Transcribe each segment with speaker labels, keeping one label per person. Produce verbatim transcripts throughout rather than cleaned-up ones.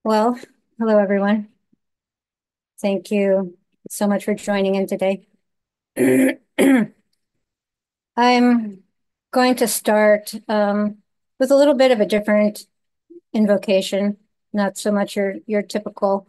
Speaker 1: Well, hello everyone. Thank you so much for joining in today. I'm going to start um, with a little bit of a different invocation, not so much your your typical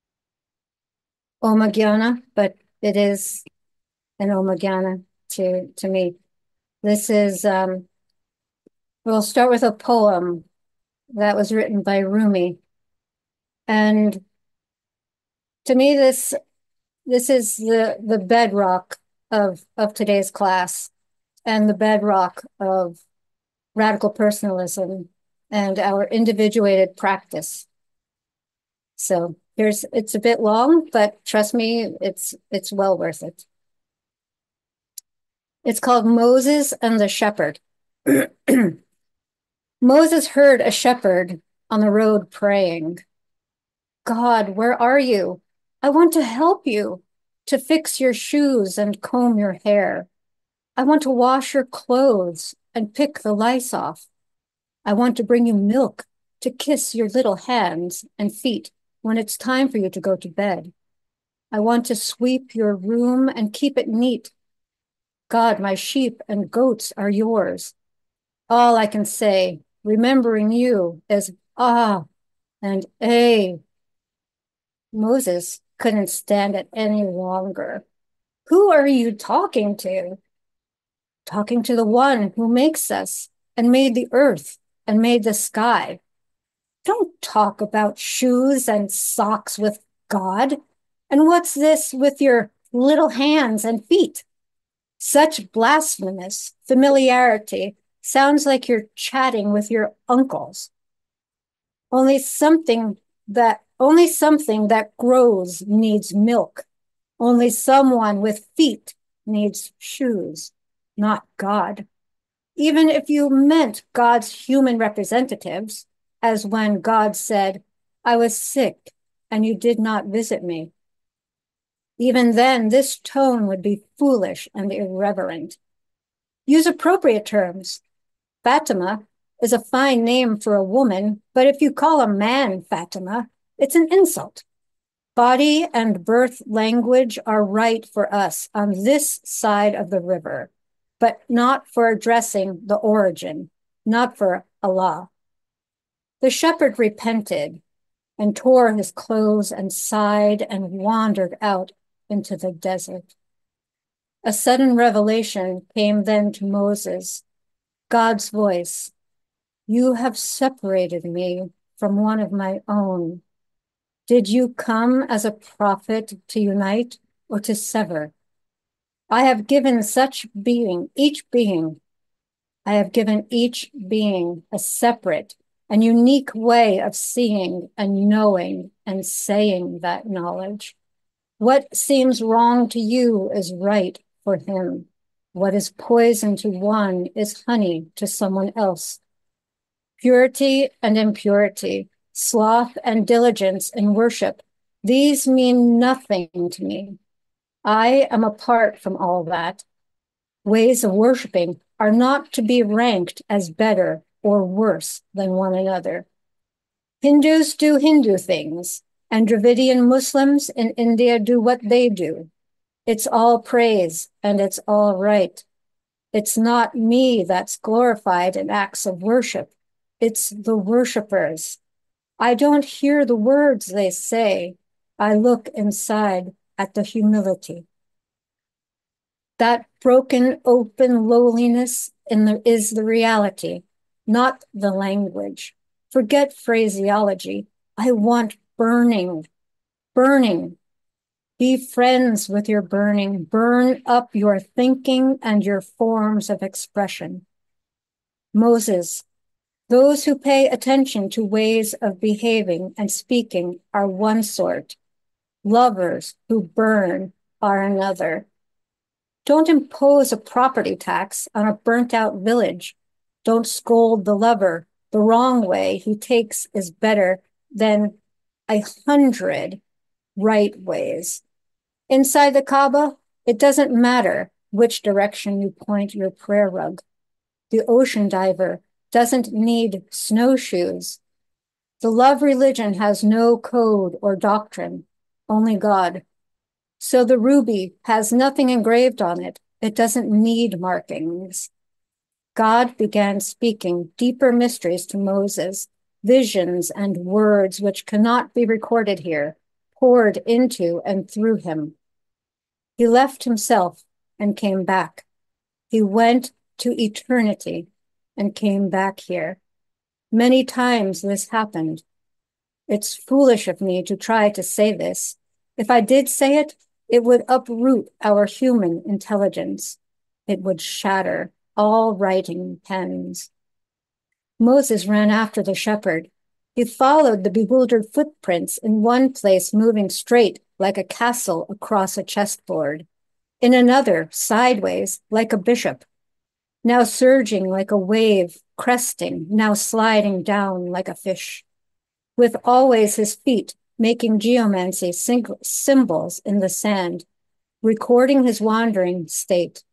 Speaker 1: Om Gyana, but it is an Om Gyana to to me. This is um, we'll start with a poem that was written by Rumi, and to me this this is the the bedrock of of today's class and the bedrock of radical personalism and our individuated practice. So here's it's a bit long, but trust me, it's it's well worth it. It's called Moses and the Shepherd. Moses heard a shepherd on the road praying, God, where are you? I want to help you to fix your shoes and comb your hair. I want to wash your clothes and pick the lice off. I want to bring you milk to kiss your little hands and feet when it's time for you to go to bed. I want to sweep your room and keep it neat. God, my sheep and goats are yours. All I can say, remembering you, is ah and eh. Moses couldn't stand it any longer. Who are you talking to? Talking to the one who makes us and made the earth and made the sky. Don't talk about shoes and socks with God. And what's this with your little hands and feet? Such blasphemous familiarity sounds like you're chatting with your uncles. Only something that only something that grows needs milk. Only someone with feet needs shoes, not God. Even if you meant God's human representatives, as when God said, I was sick and you did not visit me. Even then, this tone would be foolish and irreverent. Use appropriate terms. Fatima is a fine name for a woman, but if you call a man Fatima, it's an insult. Body and birth language are right for us on this side of the river, but not for addressing the origin, not for Allah. The shepherd repented and tore his clothes and sighed and wandered out into the desert. A sudden revelation came then to Moses, God's voice. You have separated me from one of my own. Did you come as a prophet to unite or to sever? I have given such being, each being, I have given each being a separate and unique way of seeing and knowing and saying that knowledge. What seems wrong to you is right for him. What is poison to one is honey to someone else. Purity and impurity, sloth and diligence in worship, these mean nothing to me. I am apart from all that. Ways of worshiping are not to be ranked as better or worse than one another. Hindus do Hindu things, and Dravidian Muslims in India do what they do. It's all praise and it's all right. It's not me that's glorified in acts of worship. It's the worshipers. I don't hear the words they say. I look inside at the humility. That broken, open lowliness in the, is the reality, not the language. Forget phraseology. I want burning, burning. Be friends with your burning. Burn up your thinking and your forms of expression. Moses, those who pay attention to ways of behaving and speaking are one sort. Lovers who burn are another. Don't impose a property tax on a burnt-out village. Don't scold the lover. The wrong way he takes is better than a hundred right ways. Inside the Kaaba, it doesn't matter which direction you point your prayer rug. The ocean diver doesn't need snowshoes. The love religion has no code or doctrine, only God. So the ruby has nothing engraved on it. It doesn't need markings. God began speaking deeper mysteries to Moses, visions and words which cannot be recorded here, poured into and through him. He left himself and came back. He went to eternity and came back here. Many times this happened. It's foolish of me to try to say this. If I did say it, it would uproot our human intelligence. It would shatter all writing pens. Moses ran after the shepherd. He followed the bewildered footprints in one place, moving straight like a castle across a chessboard, in another sideways like a bishop, now surging like a wave, cresting, now sliding down like a fish, with always his feet making geomancy symbols in the sand, recording his wandering state.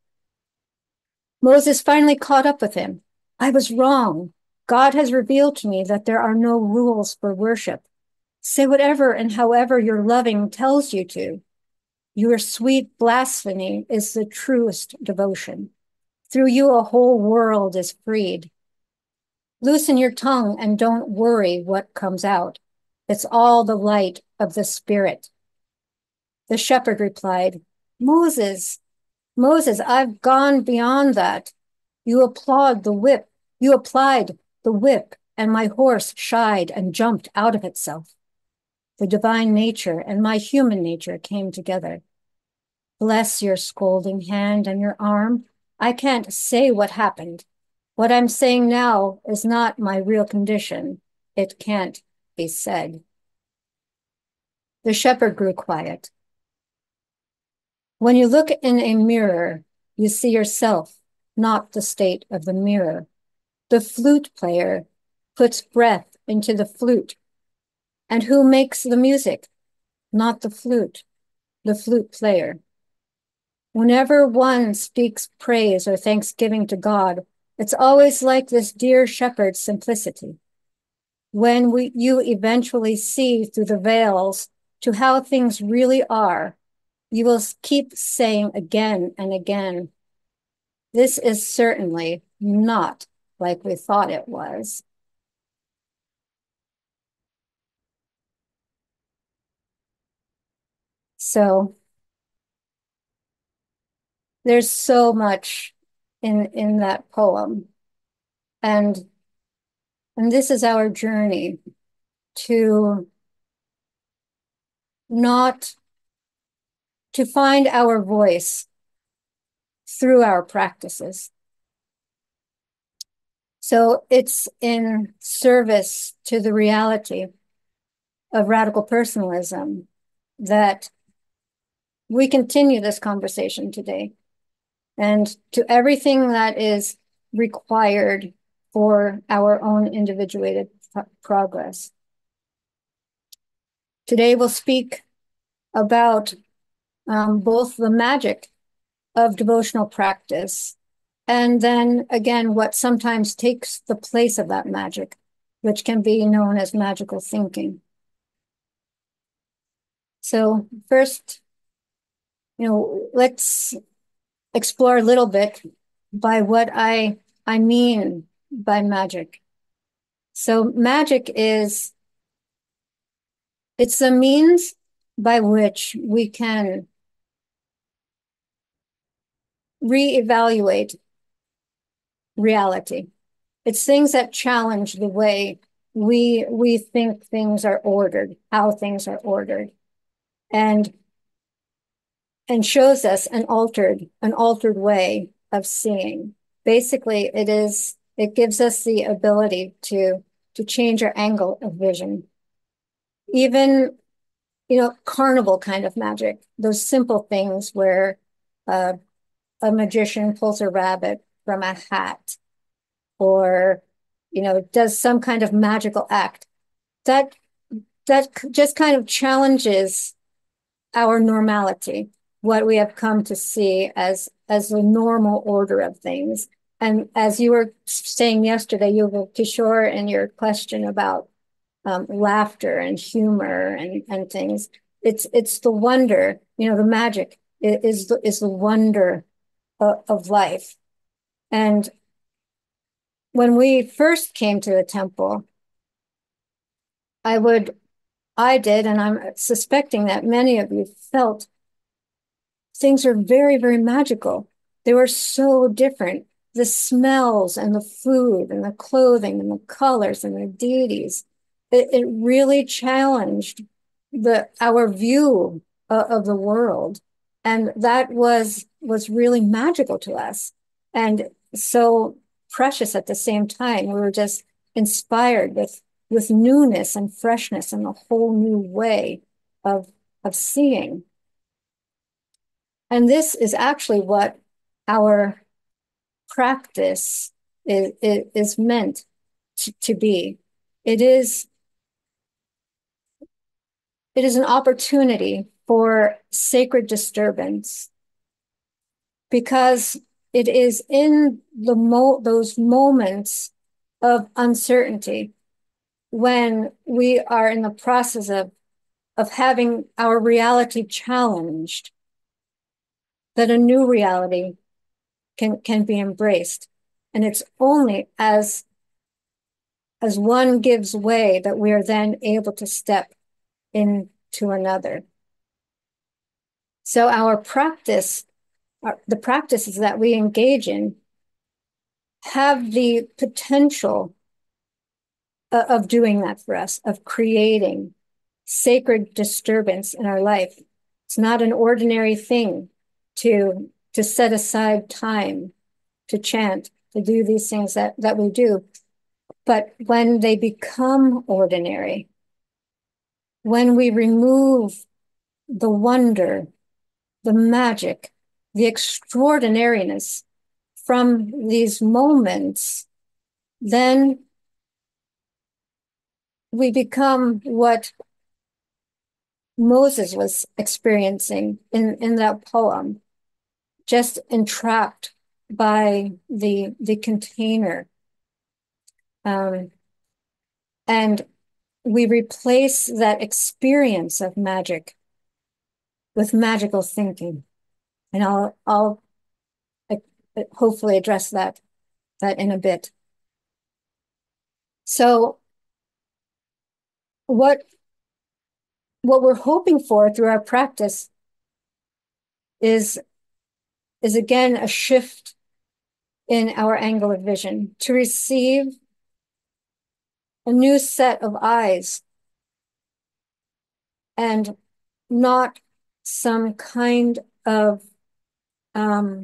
Speaker 1: Moses finally caught up with him. I was wrong. God has revealed to me that there are no rules for worship. Say whatever and however your loving tells you to. Your sweet blasphemy is the truest devotion. Through you, a whole world is freed. Loosen your tongue and don't worry what comes out. It's all the light of the Spirit. The shepherd replied, Moses, Moses, I've gone beyond that. You applaud the whip. You applied the whip, and my horse shied and jumped out of itself. The divine nature and my human nature came together. Bless your scolding hand and your arm. I can't say what happened. What I'm saying now is not my real condition. It can't be said. The shepherd grew quiet. When you look in a mirror, you see yourself, not the state of the mirror. The flute player puts breath into the flute. And who makes the music? Not the flute, the flute player. Whenever one speaks praise or thanksgiving to God, it's always like this dear shepherd's simplicity. When we, you eventually see through the veils to how things really are, you will keep saying again and again, this is certainly not like we thought it was. So there's so much in, in that poem. And, and this is our journey to not, to find our voice through our practices. So it's in service to the reality of radical personalism that we continue this conversation today, and to everything that is required for our own individuated progress. Today we'll speak about um, both the magic of devotional practice and then again what sometimes takes the place of that magic, which can be known as magical thinking. So first, you know, let's explore a little bit by what I, I mean by magic. So magic is, it's the means by which we can reevaluate reality. It's things that challenge the way we, we think things are ordered, how things are ordered, and, and shows us an altered, an altered way of seeing. Basically, it is, it gives us the ability to, to change our angle of vision. Even, you know, carnival kind of magic, those simple things where uh, a magician pulls a rabbit from a hat or, you know, does some kind of magical act. That, that just kind of challenges our normality, what we have come to see as, as the normal order of things. And as you were saying yesterday, Yuval Kishore, in your question about um, laughter and humor and, and things. It's it's the wonder, you know, the magic is the, is the wonder of, of life. And when we first came to the temple, I would, I did, and I'm suspecting that many of you felt things are very, very magical. They were so different. The smells and the food and the clothing and the colors and the deities. It, it really challenged the our view of, of the world. And that was was really magical to us. And so precious at the same time. We were just inspired with with newness and freshness and a whole new way of of seeing. And this is actually what our practice is, is, is meant to, to be. It is, it is an opportunity for sacred disturbance because it is in the mo those moments of uncertainty when we are in the process of, of having our reality challenged, that a new reality can, can be embraced. And it's only as, as one gives way that we are then able to step into another. So our practice, our, the practices that we engage in have the potential of, of doing that for us, of creating sacred disturbance in our life. It's not an ordinary thing to, to set aside time to chant, to do these things that, that we do. But when they become ordinary, when we remove the wonder, the magic, the extraordinariness from these moments, then we become what Moses was experiencing in, in that poem, just entrapped by the, the container. Um, and we replace that experience of magic with magical thinking. And I'll, I'll hopefully address that, that in a bit. So what, what we're hoping for through our practice is, is again, a shift in our angle of vision to receive a new set of eyes and not some kind of um,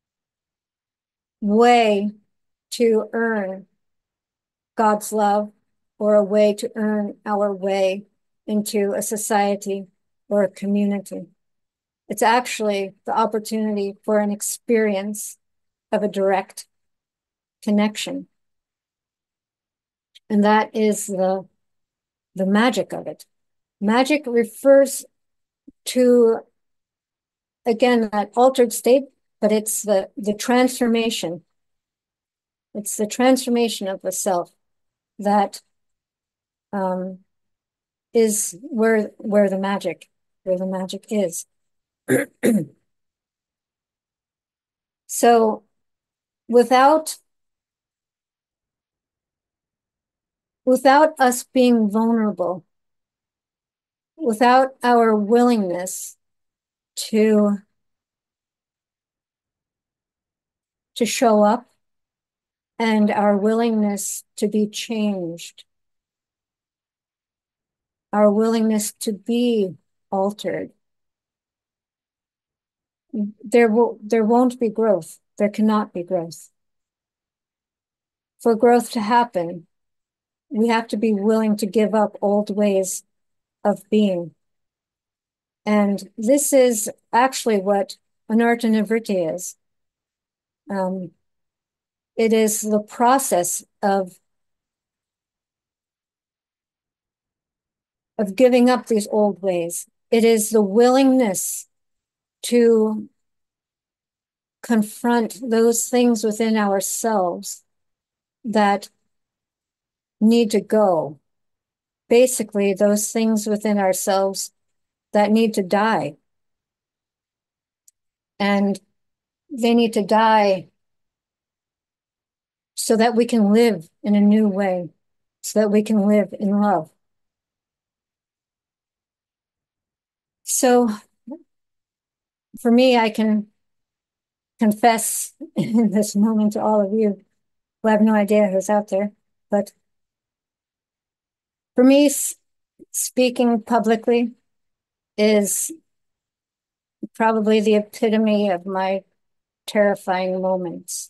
Speaker 1: way to earn God's love or a way to earn our way into a society or a community. It's actually the opportunity for an experience of a direct connection. And that is the, the magic of it. Magic refers to, again, that altered state, but it's the, the transformation. It's the transformation of the self that um, is where, where the magic, where the magic is. So without, without us being vulnerable, without our willingness to, to show up and our willingness to be changed, our willingness to be altered, there will, there won't be growth. There cannot be growth. For growth to happen, we have to be willing to give up old ways of being. And this is actually what Anarta Nivritti is. Um, it is the process of, of giving up these old ways. It is the willingness to confront those things within ourselves that need to go, basically those things within ourselves that need to die. And they need to die so that we can live in a new way, so that we can live in love. So for me, I can confess in this moment to all of you who have no idea who's out there, but for me, speaking publicly is probably the epitome of my terrifying moments.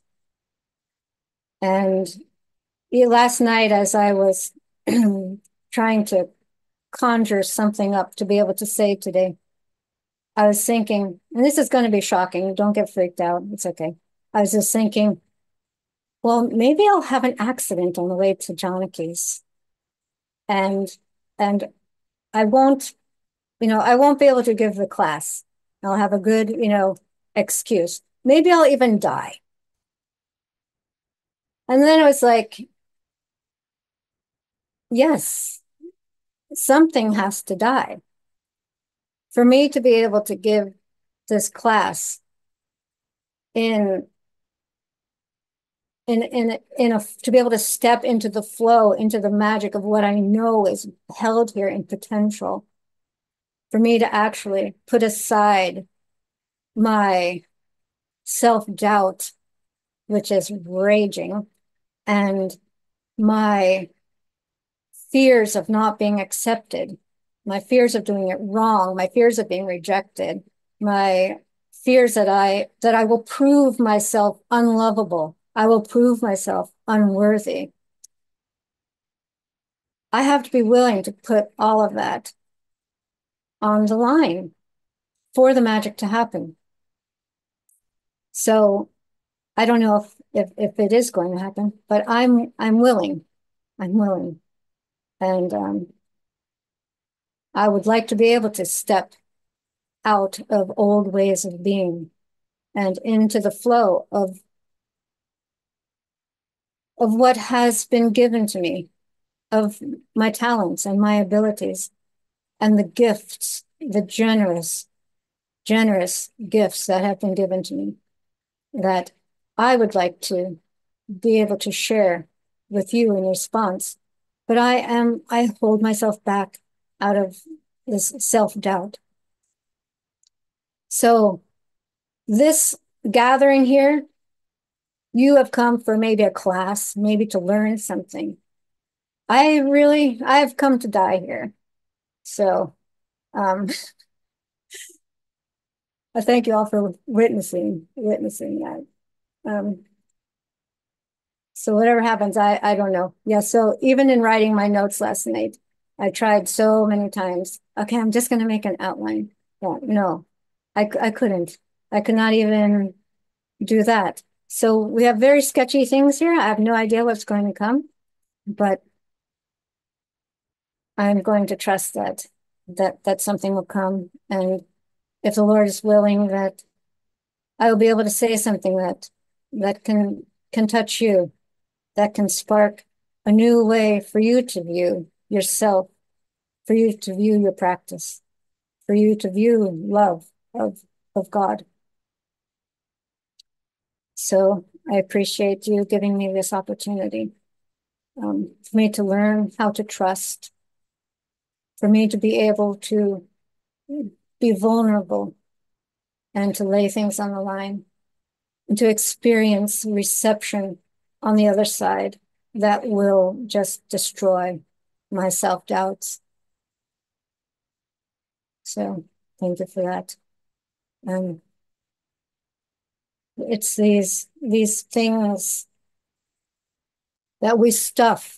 Speaker 1: And last night, as I was trying to conjure something up to be able to say today, I was thinking, and this is going to be shocking, don't get freaked out, it's okay. I was just thinking, well, maybe I'll have an accident on the way to Johnny's, and and I won't, you know, I won't be able to give the class. I'll have a good, you know, excuse. Maybe I'll even die. And then I was like, yes, something has to die for me to be able to give this class in in in in a to be able to step into the flow, into the magic of what I know is held here in potential. For me to actually put aside my self-doubt, which is raging, and my fears of not being accepted, my fears of doing it wrong, my fears of being rejected, my fears that I that I will prove myself unlovable, I will prove myself unworthy. I have to be willing to put all of that on the line for the magic to happen. So I don't know if if if it is going to happen, but I'm I'm willing. I'm willing. And um, I would like to be able to step out of old ways of being and into the flow of of what has been given to me, of my talents and my abilities and the gifts, the generous, generous gifts that have been given to me that I would like to be able to share with you in response. But I am, I hold myself back out of this self-doubt. So this gathering here, you have come for maybe a class, maybe to learn something. I really, I've come to die here. So um, I thank you all for witnessing, witnessing that. Um, so whatever happens, I, I don't know. Yeah, so even in writing my notes last night, I tried so many times. Okay, I'm just going to make an outline. Yeah, no, I, I couldn't. I could not even do that. So we have very sketchy things here. I have no idea what's going to come, but I'm going to trust that that that something will come. And if the Lord is willing, that I will be able to say something that that can can touch you, that can spark a new way for you to view yourself, for you to view your practice, for you to view love of of God. So I appreciate you giving me this opportunity, um, for me to learn how to trust, for me to be able to be vulnerable and to lay things on the line and to experience reception on the other side that will just destroy my self-doubts. So thank you for that. Um, it's these, these things that we stuff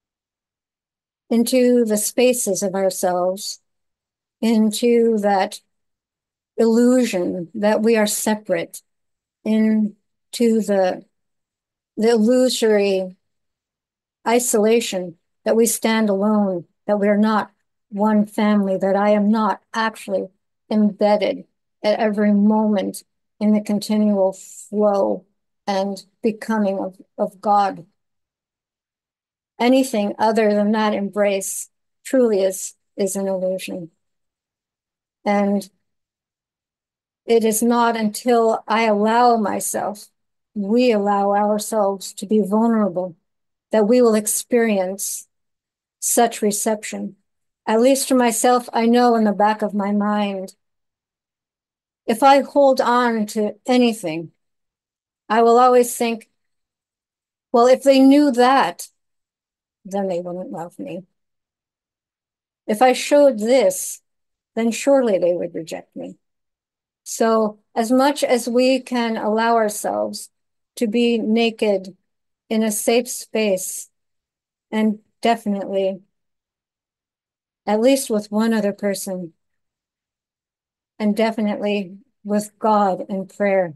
Speaker 1: into the spaces of ourselves, into that illusion that we are separate, into the, the illusory isolation that we stand alone, that we're not one family, that I am not actually embedded at every moment in the continual flow and becoming of, of God. Anything other than that embrace truly is, is an illusion. And it is not until I allow myself, we allow ourselves to be vulnerable, that we will experience such reception. At least for myself, I know in the back of my mind, if I hold on to anything, I will always think, well, if they knew that, then they wouldn't love me. If I showed this, then surely they would reject me. So as much as we can allow ourselves to be naked in a safe space, and definitely, at least with one other person, and definitely with God in prayer,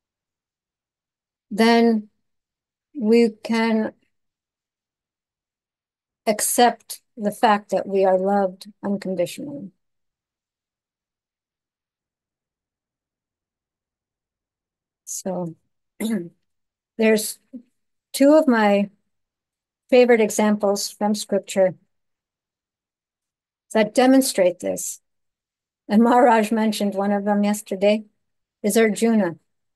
Speaker 1: then we can accept the fact that we are loved unconditionally. So there's two of my favorite examples from scripture that demonstrate this. And Maharaj mentioned one of them yesterday, is Arjuna.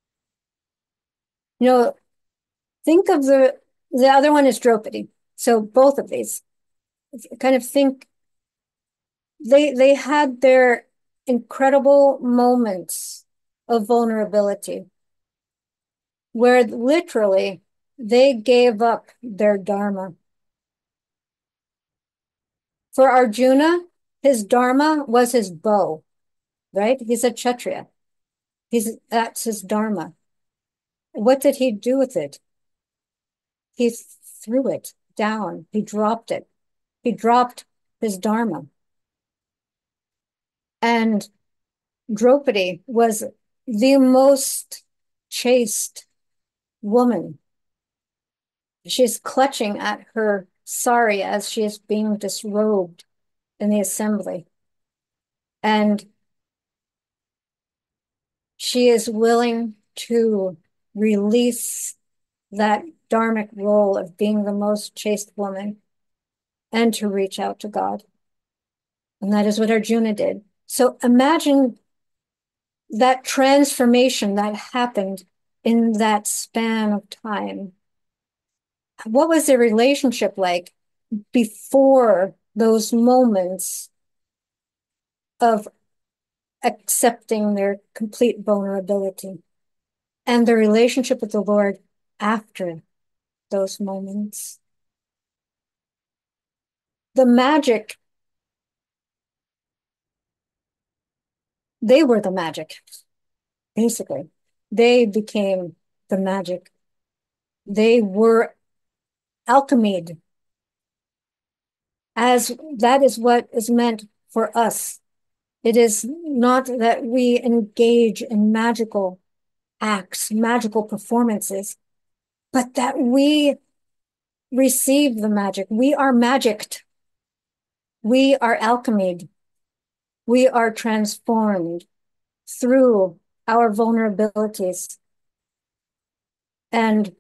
Speaker 1: You know, think of the, the other one is Draupadi. So both of these, kind of think, they, they had their incredible moments of vulnerability where literally they gave up their dharma. For Arjuna, his dharma was his bow, right? He's a Kshatriya. He's, that's his dharma. What did he do with it? He threw it down. He dropped it. He dropped his dharma. And Draupadi was the most chaste woman. She's clutching at her sari as she is being disrobed in the assembly. And she is willing to release that dharmic role of being the most chaste woman and to reach out to God. And that is what Arjuna did. So imagine that transformation that happened in that span of time. What was their relationship like before those moments of accepting their complete vulnerability, and the relationship with the Lord after those moments? The magic, they were the magic, basically. They became the magic. They were alchemied, as that is what is meant for us. It is not that we engage in magical acts, magical performances, but that we receive the magic. We are magicked. We are alchemied. We are transformed through our vulnerabilities. And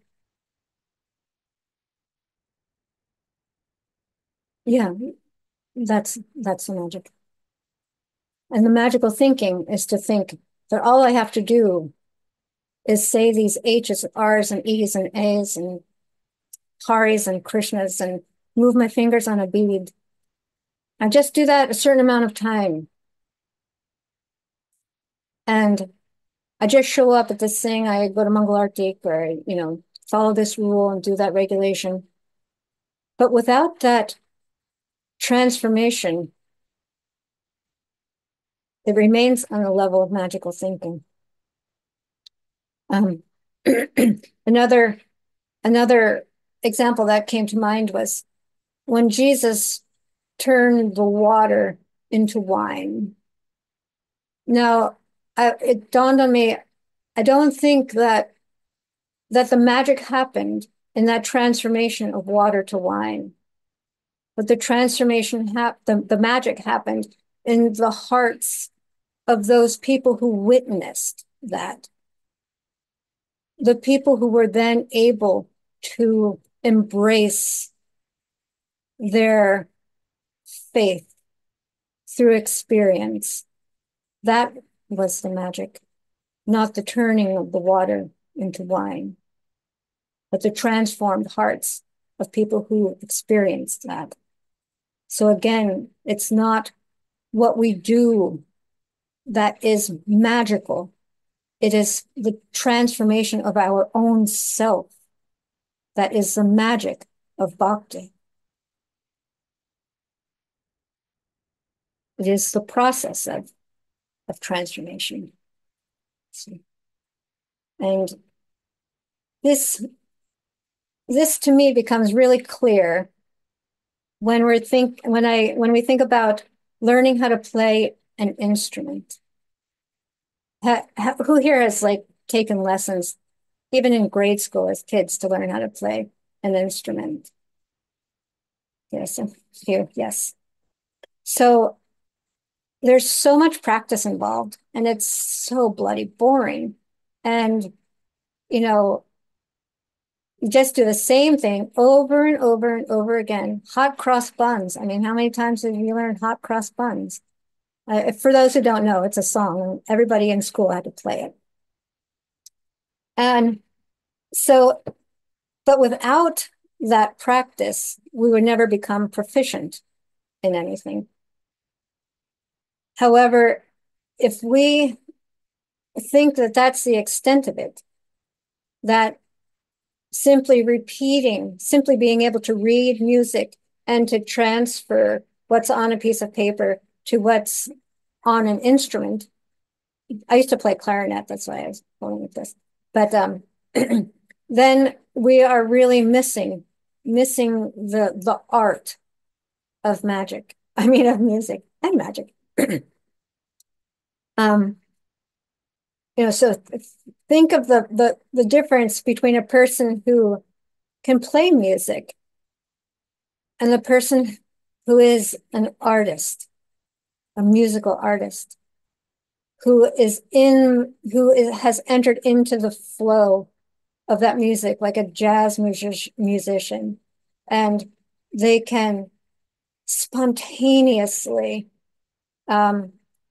Speaker 1: yeah, that's that's the magic. And the magical thinking is to think that all I have to do is say these H's, R's, and E's, and A's, and Haris, and Krishnas, and move my fingers on a bead. I just do that a certain amount of time. And I just show up at this thing, I go to Mangal Artik, or, you know, follow this rule and do that regulation. But without that transformation, it remains on the level of magical thinking. Um, another, another example that came to mind was when Jesus turned the water into wine. Now, I, it dawned on me, I don't think that that the magic happened in that transformation of water to wine, but the transformation happened, the, the magic happened in the hearts of those people who witnessed that. The people who were then able to embrace their faith through experience. That was the magic, not the turning of the water into wine, but the transformed hearts of people who experienced that. So again, it's not what we do that is magical. It is the transformation of our own self that is the magic of bhakti. It is the process of, of transformation. And this, this to me becomes really clear when we're think when I when we think about learning how to play an instrument. Ha, ha, who here has like taken lessons, even in grade school as kids, to learn how to play an instrument? Yes, a few, yes. So there's so much practice involved, and it's so bloody boring. And, you know, you just do the same thing over and over and over again. Hot cross buns. I mean, how many times have you learned hot cross buns? Uh, for those who don't know, it's a song, and everybody in school had to play it. And so, but without that practice, we would never become proficient in anything. However, if we think that that's the extent of it, that simply repeating, simply being able to read music and to transfer what's on a piece of paper to what's on an instrument. I used to play clarinet, that's why I was going with this. But um, then we are really missing, missing the, the art of magic. I mean, of music and magic. um, you know, so think of the, the, the difference between a person who can play music and the person who is an artist, a musical artist, who is in, who is, has entered into the flow of that music, like a jazz music, musician, and they can spontaneously um,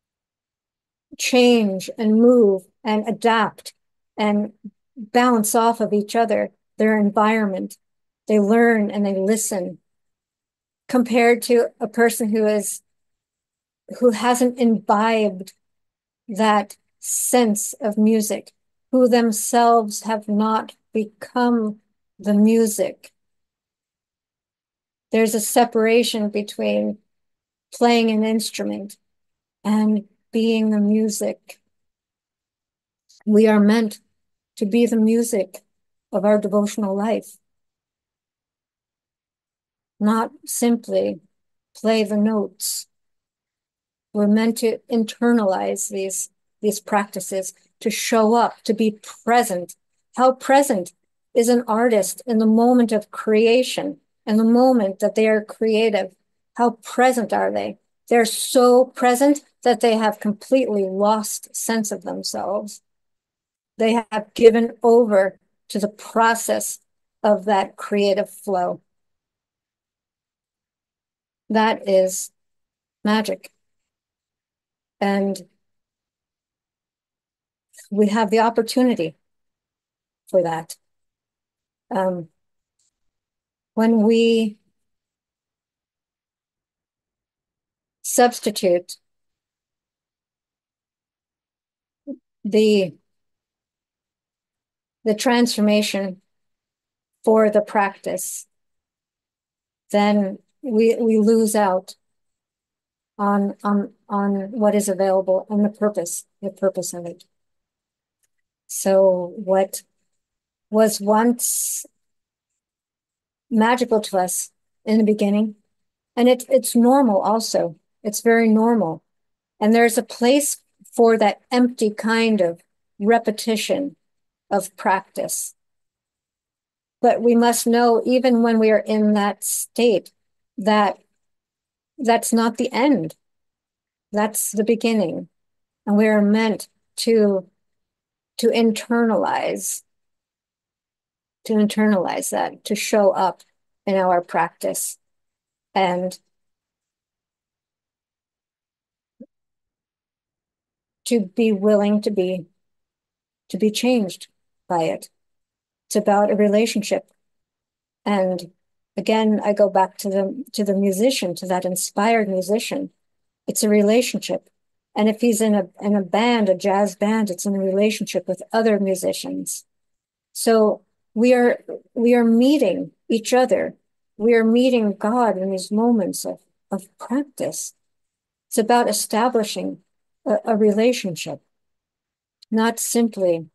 Speaker 1: change and move and adapt and bounce off of each other, their environment. They learn and they listen, compared to a person who is who hasn't imbibed that sense of music, who themselves have not become the music. There's a separation between playing an instrument and being the music. We are meant to be the music of our devotional life, not simply play the notes. We're meant to internalize these, these practices, to show up, to be present. How present is an artist in the moment of creation, in the moment that they are creative? How present are they? They're so present that they have completely lost sense of themselves. They have given over to the process of that creative flow. That is magic. And we have the opportunity for that. Um, when we substitute the, the transformation for the practice, then we, we lose out on, on, on what is available and the purpose, the purpose of it. So what was once magical to us in the beginning, and it, it's normal also. It's very normal. And there's a place for that empty kind of repetition of practice. But we must know, even when we are in that state, that that's not the end. That's the beginning. And we are meant to, to internalize, to internalize that, to show up in our practice and to be willing to be to be changed by it. It's about a relationship. And again, I go back to the to the musician, to that inspired musician. It's a relationship. And if he's in a in a band, a jazz band, it's in a relationship with other musicians. So we are we are meeting each other. We are meeting God in these moments of, of practice. It's about establishing a, a relationship, not simply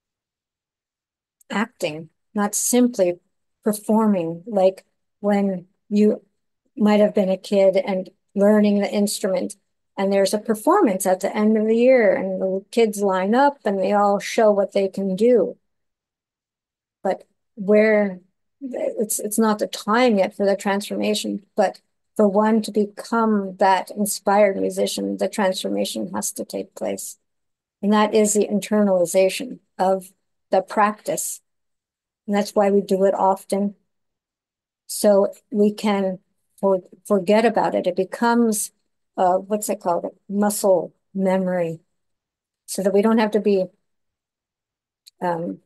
Speaker 1: acting, not simply performing like when you might have been a kid and learning the instrument and there's a performance at the end of the year and the kids line up and they all show what they can do. But where it's it's not the time yet for the transformation, but for one to become that inspired musician, the transformation has to take place. And that is the internalization of the practice. And that's why we do it often. So we can for, forget about it. It becomes, uh, what's it called? Muscle memory. So that we don't have to be, um,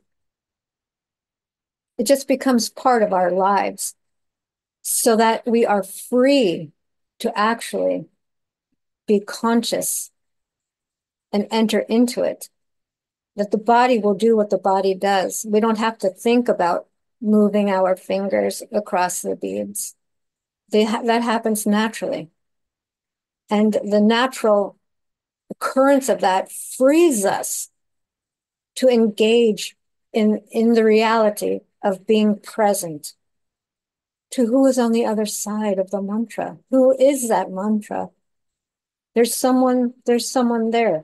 Speaker 1: it just becomes part of our lives so that we are free to actually be conscious and enter into it. That the body will do what the body does. We don't have to think about moving our fingers across the beads. They ha that happens naturally. And the natural occurrence of that frees us to engage in, in the reality of being present to who is on the other side of the mantra. Who is that mantra? There's someone, there's someone there.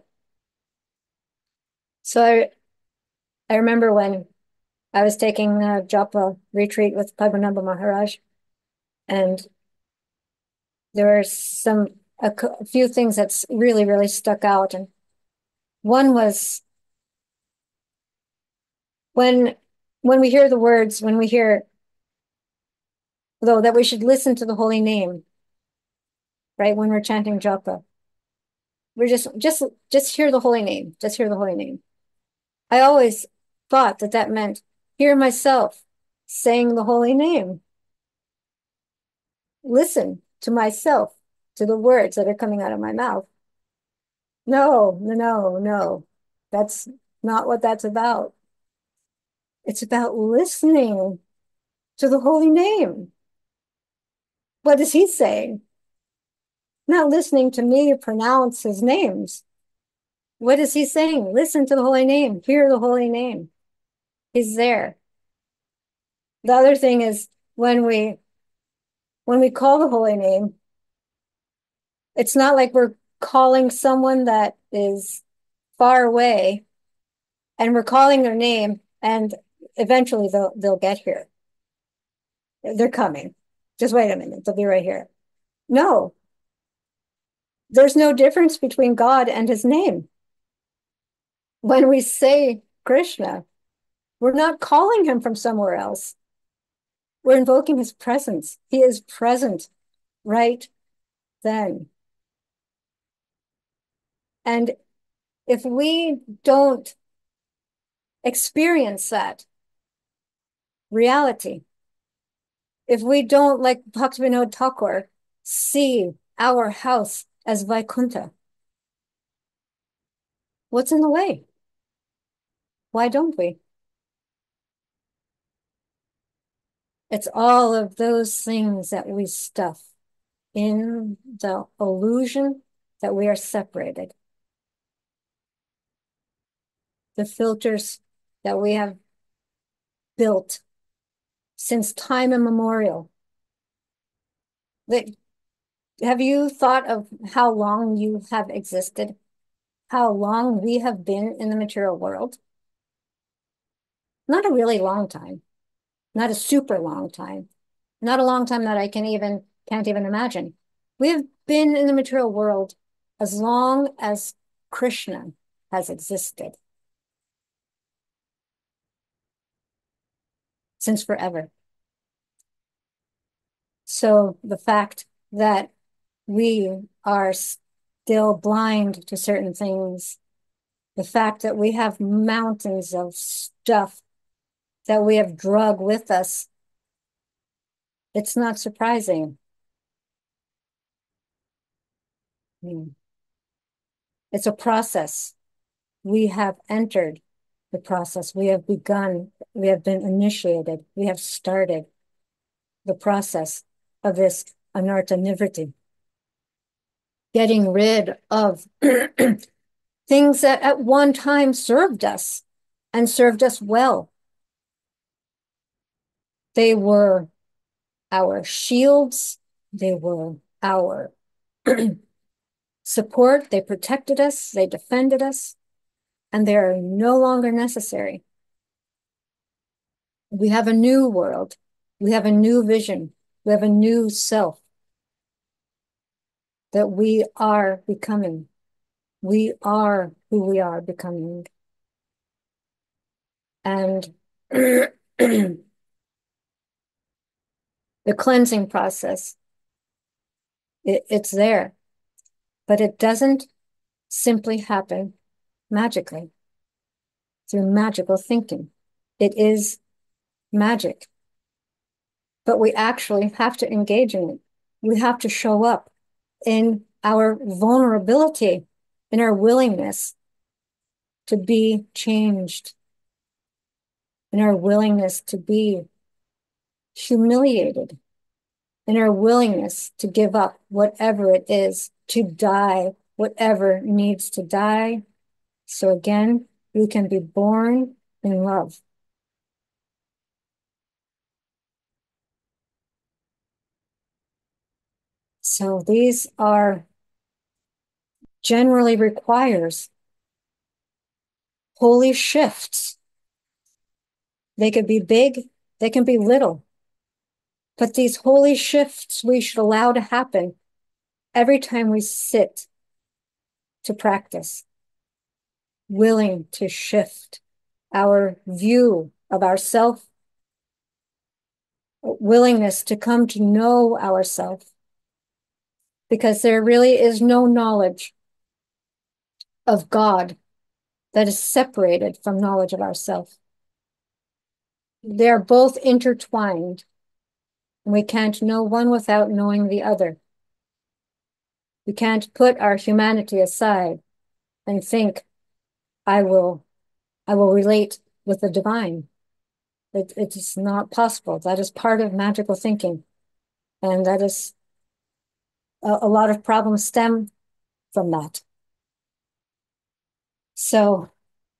Speaker 1: So I, I remember when I was taking a japa retreat with Padmanabha Maharaj, and there were some, a, a few things that's really, really stuck out. And one was when, when we hear the words, when we hear, though, that we should listen to the holy name, right? When we're chanting japa, we're just, just, just hear the holy name, just hear the holy name. I always thought that that meant hear myself saying the holy name. Listen to myself, to the words that are coming out of my mouth. No, no, no, no. That's not what that's about. It's about listening to the holy name. What is he saying? Not listening to me pronounce his names. What is he saying? Listen to the holy name. Hear the holy name. He's there. The other thing is when we when we call the holy name, it's not like we're calling someone that is far away and we're calling their name and eventually they'll they'll get here. They're coming. Just wait a minute. They'll be right here. No. There's no difference between God and his name. When we say Krishna, we're not calling him from somewhere else. We're invoking his presence. He is present right then. And if we don't experience that reality, if we don't, like Bhaktivinoda Thakur, see our house as Vaikuntha, what's in the way? Why don't we? It's all of those things that we stuff in the illusion that we are separated. The filters that we have built since time immemorial. That, have you thought of how long you have existed? How long we have been in the material world? Not a really long time. Not a super long time. Not a long time that I can even, can't even imagine. We have been in the material world as long as Krishna has existed. Since forever. So the fact that we are still blind to certain things The fact that we have mountains of stuff that we have drug with us, it's not surprising. Hmm. It's a process. We have entered the process. We have begun. We have been initiated. We have started the process of this anartha nivritti, getting rid of things that at one time served us and served us well. They were our shields. They were our support. They protected us. They defended us. And they are no longer necessary. We have a new world. We have a new vision. We have a new self that we are becoming. We are who we are becoming. And the cleansing process, it, it's there, but it doesn't simply happen magically through magical thinking. It is magic, but we actually have to engage in it. We have to show up in our vulnerability, in our willingness to be changed, in our willingness to be humiliated, in our willingness to give up whatever it is, to die whatever needs to die. So again, we can be born in love. So these are generally requires holy shifts. They could be big, they can be little. But these holy shifts we should allow to happen every time we sit to practice, willing to shift our view of ourself, willingness to come to know ourself, because there really is no knowledge of God that is separated from knowledge of ourself. They're both intertwined, and we can't know one without knowing the other. We can't put our humanity aside and think, I will, I will relate with the divine. It, it is not possible. That is part of magical thinking. And that is, a, a lot of problems stem from that. So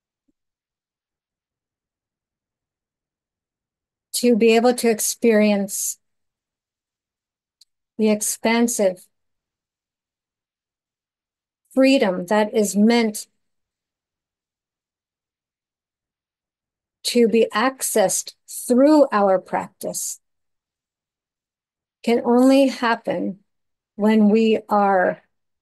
Speaker 1: to be able to experience the expansive freedom that is meant to be accessed through our practice can only happen when we are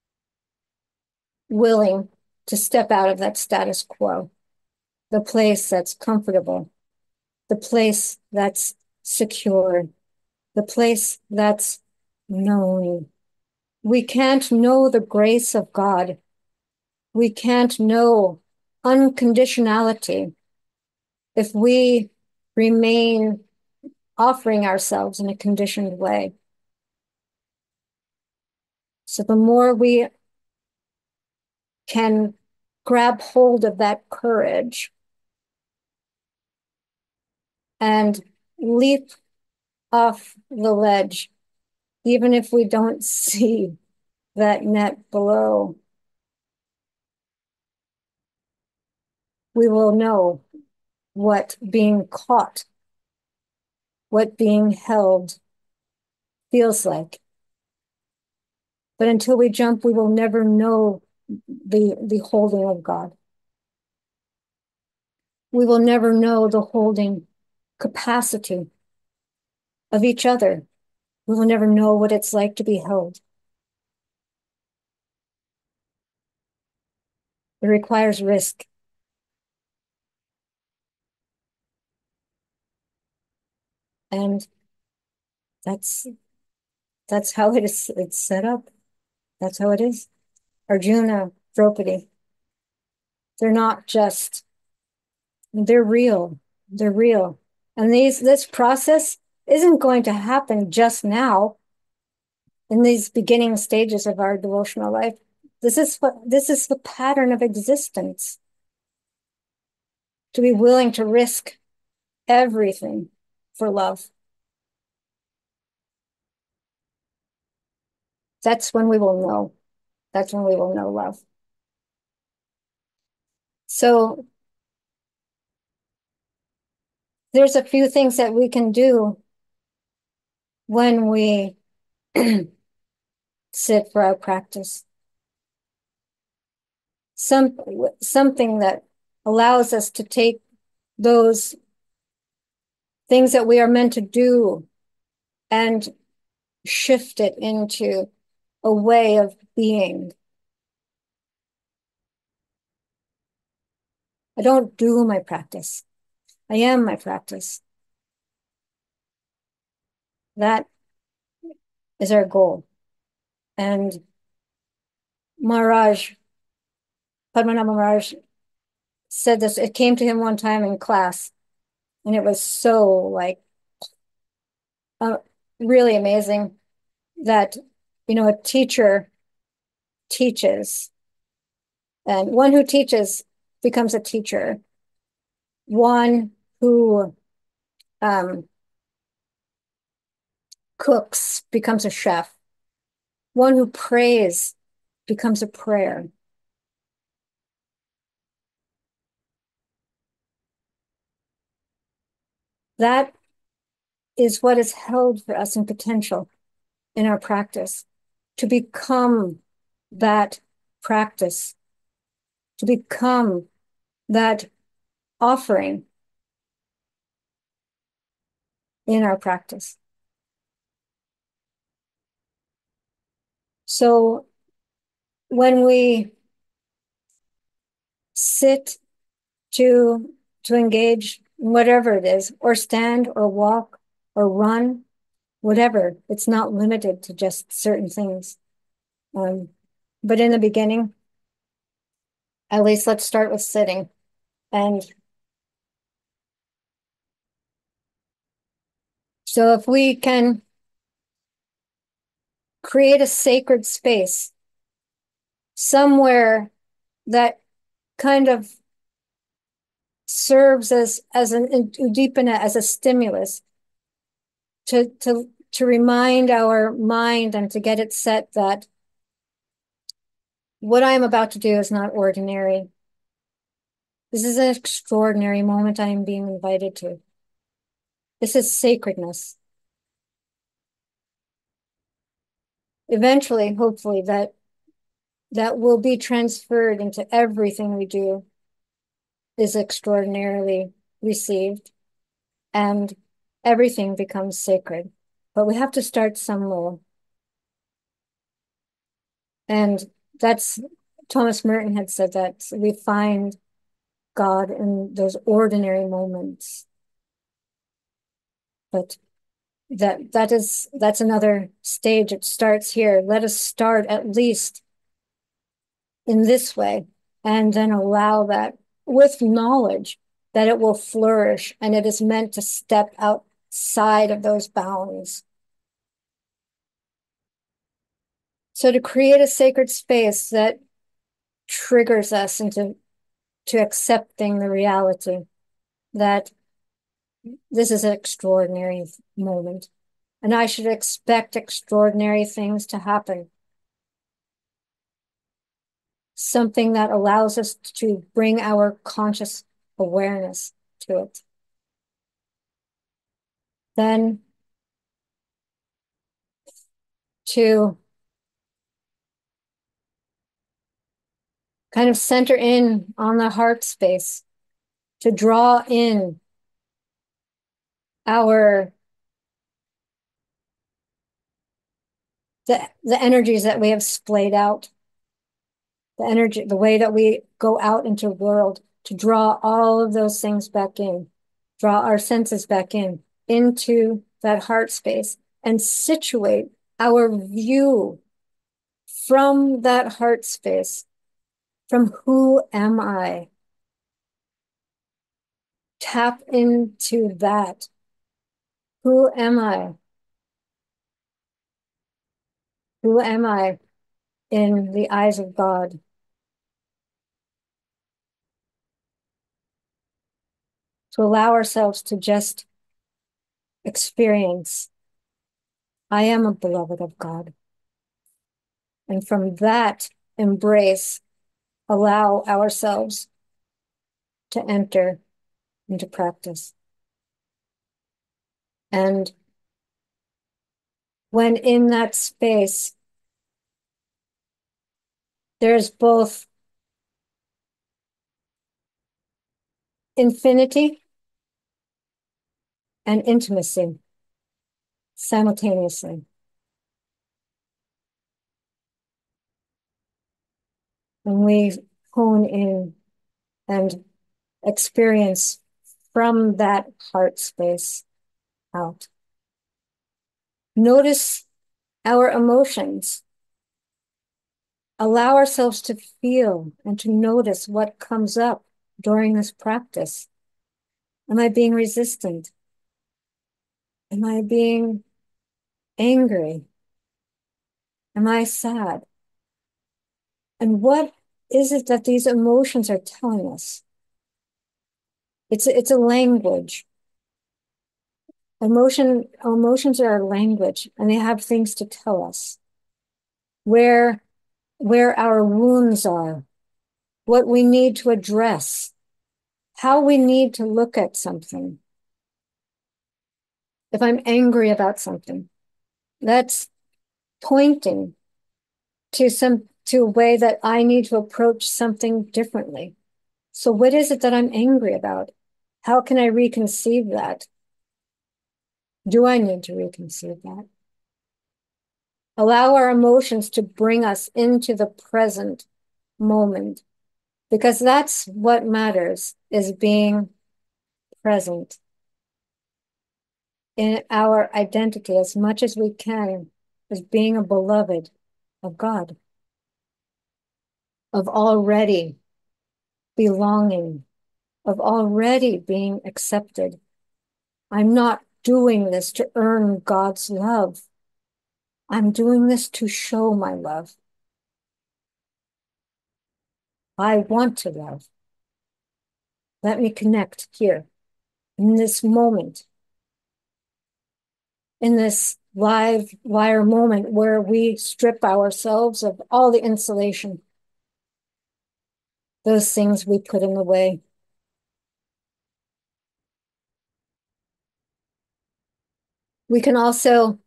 Speaker 1: willing to step out of that status quo, the place that's comfortable, the place that's secure, the place that's known. We can't know the grace of God. We can't know unconditionality if we remain offering ourselves in a conditioned way. So the more we can grab hold of that courage and leap off the ledge, even if we don't see that net below, we will know what being caught, what being held feels like. But until we jump, we will never know the, the holding of God. We will never know the holding capacity of each other. We will never know what it's like to be held. It requires risk. And that's that's how it is it's set up. That's how it is. Arjuna, Draupadi. They're not just, they're real. They're real. And these this process isn't going to happen just now in these beginning stages of our devotional life. This is what this is the pattern of existence. To be willing to risk everything for love. That's when we will know. That's when we will know love. So there's a few things that we can do when we sit for our practice. Some, something that allows us to take those things that we are meant to do and shift it into a way of being. I don't do my practice. I am my practice. That is our goal. And Maharaj, Padmanabha Maharaj said this, it came to him one time in class, and it was so like uh, really amazing that, you know, a teacher teaches, and one who teaches becomes a teacher. One who um, cooks becomes a chef. One who prays becomes a prayer. That is what is held for us in potential in our practice, to become that practice, to become that offering in our practice. So when we sit to to engage in whatever it is, or stand or walk or run, whatever, it's not limited to just certain things. Um, but in the beginning, at least let's start with sitting. And so if we can create a sacred space somewhere that kind of serves as as an udipana, as a stimulus to to to remind our mind and to get it set that what I am about to do is not ordinary. This is an extraordinary moment I am being invited to. This is sacredness. Eventually, hopefully, that that will be transferred into everything we do is extraordinarily received, and everything becomes sacred. But we have to start somewhere. And that's, Thomas Merton had said that we find God in those ordinary moments. But that that is that's another stage. It starts here. Let us start at least in this way, and then allow that with knowledge that it will flourish, and it is meant to step outside of those bounds. So to create a sacred space that triggers us into to accepting the reality that this is an extraordinary moment, and I should expect extraordinary things to happen. Something that allows us to bring our conscious awareness to it. Then to kind of center in on the heart space, to draw in our the, the energies that we have splayed out, the energy, the way that we go out into the world, to draw all of those things back in, draw our senses back in, into that heart space, and situate our view from that heart space from who am I? Tap into that. Who am I? Who am I in the eyes of God? To allow ourselves to just experience, I am a beloved of God. And from that embrace, allow ourselves to enter into practice. And when in that space, there's both infinity and intimacy simultaneously. When we hone in and experience from that heart space out. Notice our emotions. Allow ourselves to feel and to notice what comes up during this practice. Am I being resistant? Am I being angry? Am I sad? And what is it that these emotions are telling us? It's a, it's a language. Emotion, emotions are a language, and they have things to tell us. Where, where our wounds are, what we need to address, how we need to look at something. If I'm angry about something, that's pointing to some to a way that I need to approach something differently. So what is it that I'm angry about? How can I reconceive that? Do I need to reconceive that? Allow our emotions to bring us into the present moment, because that's what matters, is being present in our identity as much as we can, as being a beloved of God, of already belonging, of already being accepted. I'm not doing this to earn God's love. I'm doing this to show my love. I want to love. Let me connect here in this moment, in this live wire moment where we strip ourselves of all the insulation, those things we put in the way. We can also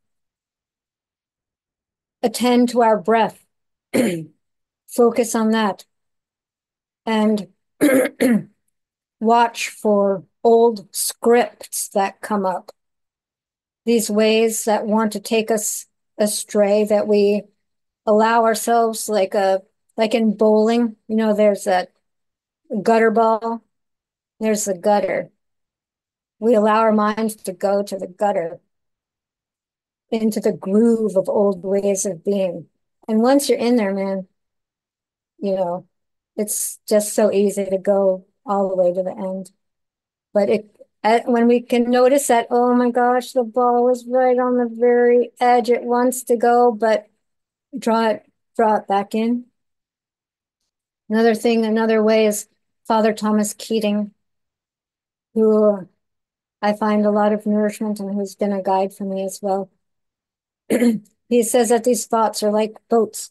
Speaker 1: attend to our breath, focus on that, and watch for old scripts that come up. These ways that want to take us astray, that we allow ourselves, like a like in bowling, you know, there's a gutter ball, there's the gutter. We allow our minds to go to the gutter, into the groove of old ways of being. And once you're in there, man, you know, it's just so easy to go all the way to the end. But it, when we can notice that, oh my gosh, the ball is right on the very edge, it wants to go, but draw it, draw it back in. Another thing, another way is Father Thomas Keating, who I find a lot of nourishment and who's been a guide for me as well. He says that these thoughts are like boats.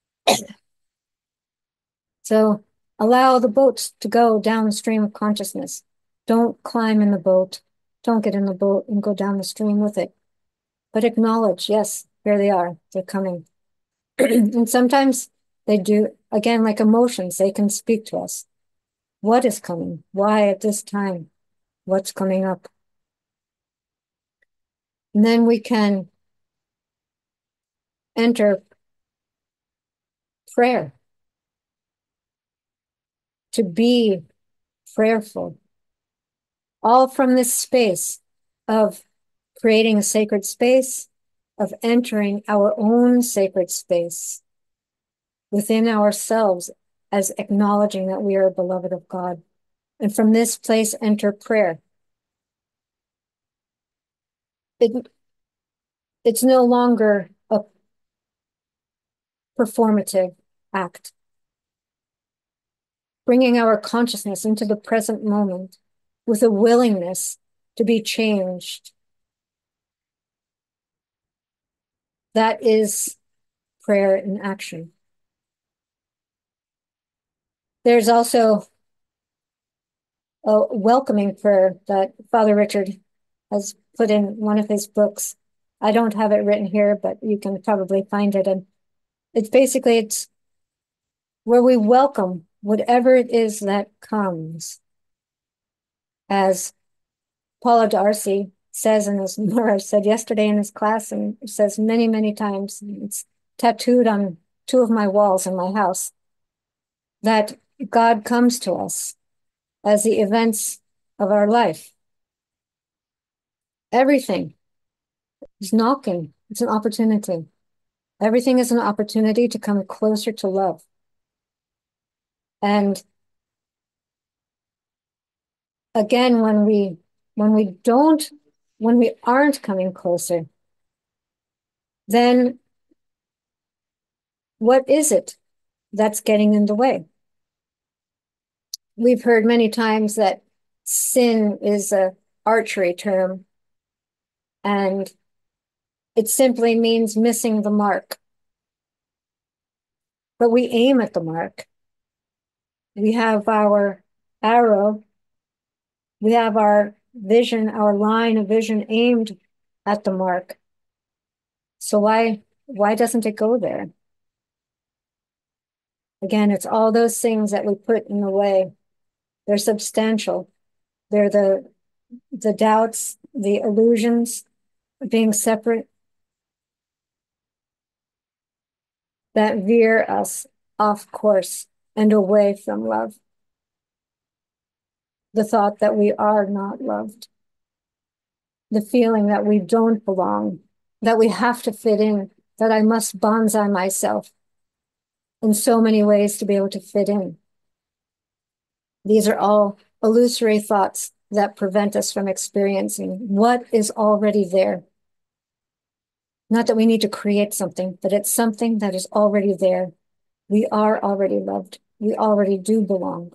Speaker 1: So allow the boats to go downstream of consciousness. Don't climb in the boat. Don't get in the boat and go down the stream with it. But acknowledge, yes, here they are. They're coming. And sometimes they do, again, like emotions, they can speak to us. What is coming? Why at this time? What's coming up? And then we can enter prayer, to be prayerful, all from this space of creating a sacred space, of entering our own sacred space within ourselves as acknowledging that we are beloved of God. And from this place, enter prayer. It, it's no longer a performative act. Bringing our consciousness into the present moment with a willingness to be changed. That is prayer in action. There's also a welcoming prayer that Father Richard has put in one of his books. I don't have it written here, but you can probably find it. And it's basically, it's where we welcome whatever it is that comes. As Paula Darcy says, and as Nora said yesterday in his class, and says many, many times, it's tattooed on two of my walls in my house, that God comes to us as the events of our life. Everything is knocking. It's an opportunity. Everything is an opportunity to come closer to love. And again, when we when we don't, when we aren't coming closer, then what is it that's getting in the way? We've heard many times that sin is a archery term, and it simply means missing the mark. But we aim at the mark. We have our arrow, we have our vision, our line of vision aimed at the mark. So why, why doesn't it go there? Again, it's all those things that we put in the way. They're substantial. They're the, the doubts, the illusions of being separate that veer us off course and away from love. The thought that we are not loved. The feeling that we don't belong, that we have to fit in, that I must bonsai myself in so many ways to be able to fit in. These are all illusory thoughts that prevent us from experiencing what is already there. Not that we need to create something, but it's something that is already there. We are already loved. We already do belong.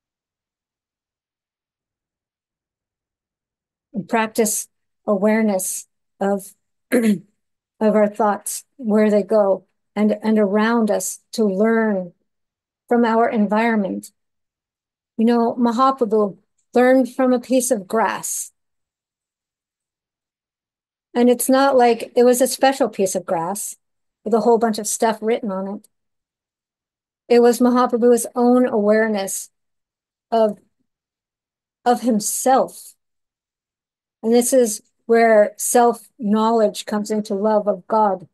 Speaker 1: And practice awareness of, of our thoughts, where they go, and, and around us, to learn from our environment. You know, Mahaprabhu learned from a piece of grass. And it's not like it was a special piece of grass with a whole bunch of stuff written on it. It was Mahaprabhu's own awareness of, of himself. And this is where self-knowledge comes into love of God.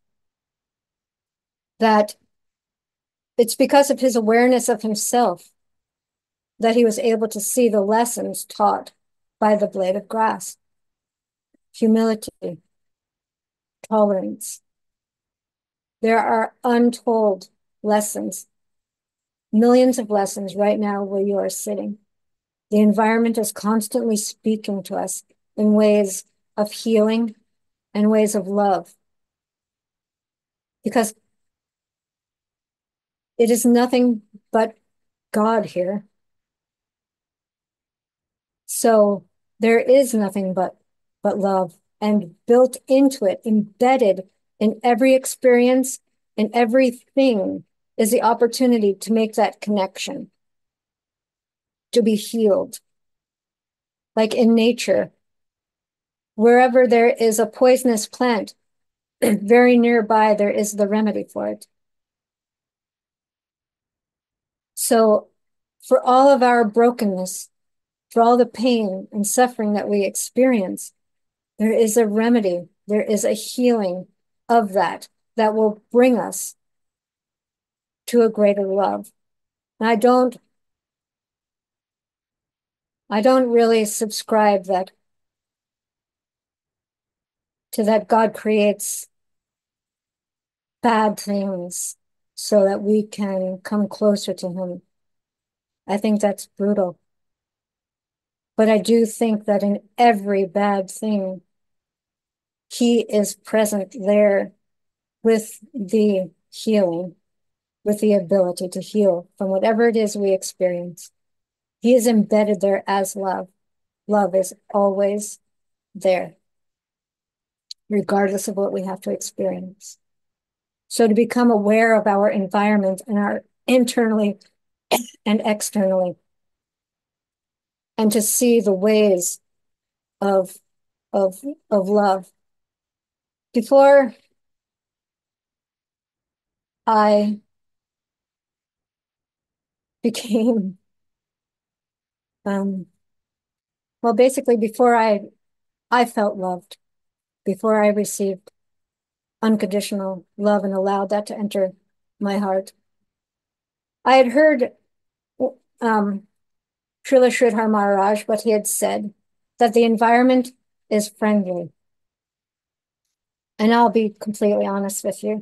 Speaker 1: That it's because of his awareness of himself that he was able to see the lessons taught by the blade of grass. Humility, tolerance. There are untold lessons, millions of lessons right now where you are sitting. The environment is constantly speaking to us in ways of healing and ways of love. Because it is nothing but God here. So there is nothing but, but love, and built into it, embedded in every experience, in everything, is the opportunity to make that connection, to be healed. Like in nature, wherever there is a poisonous plant, very nearby, there is the remedy for it. So for all of our brokenness, for all the pain and suffering that we experience, there is a remedy. There is a healing of that that will bring us to a greater love. And I don't, I don't really subscribe that to that God creates bad things so that we can come closer to him. I think that's brutal. But I do think that in every bad thing, he is present there with the healing, with the ability to heal from whatever it is we experience. He is embedded there as love. Love is always there, regardless of what we have to experience. So to become aware of our environment and our internally and externally, and to see the ways of, of, of love. Before I became, um, well, basically before I, I felt loved, before I received unconditional love and allowed that to enter my heart, I had heard um, Srila Sridhar Maharaj, what he had said, that the environment is friendly. And I'll be completely honest with you.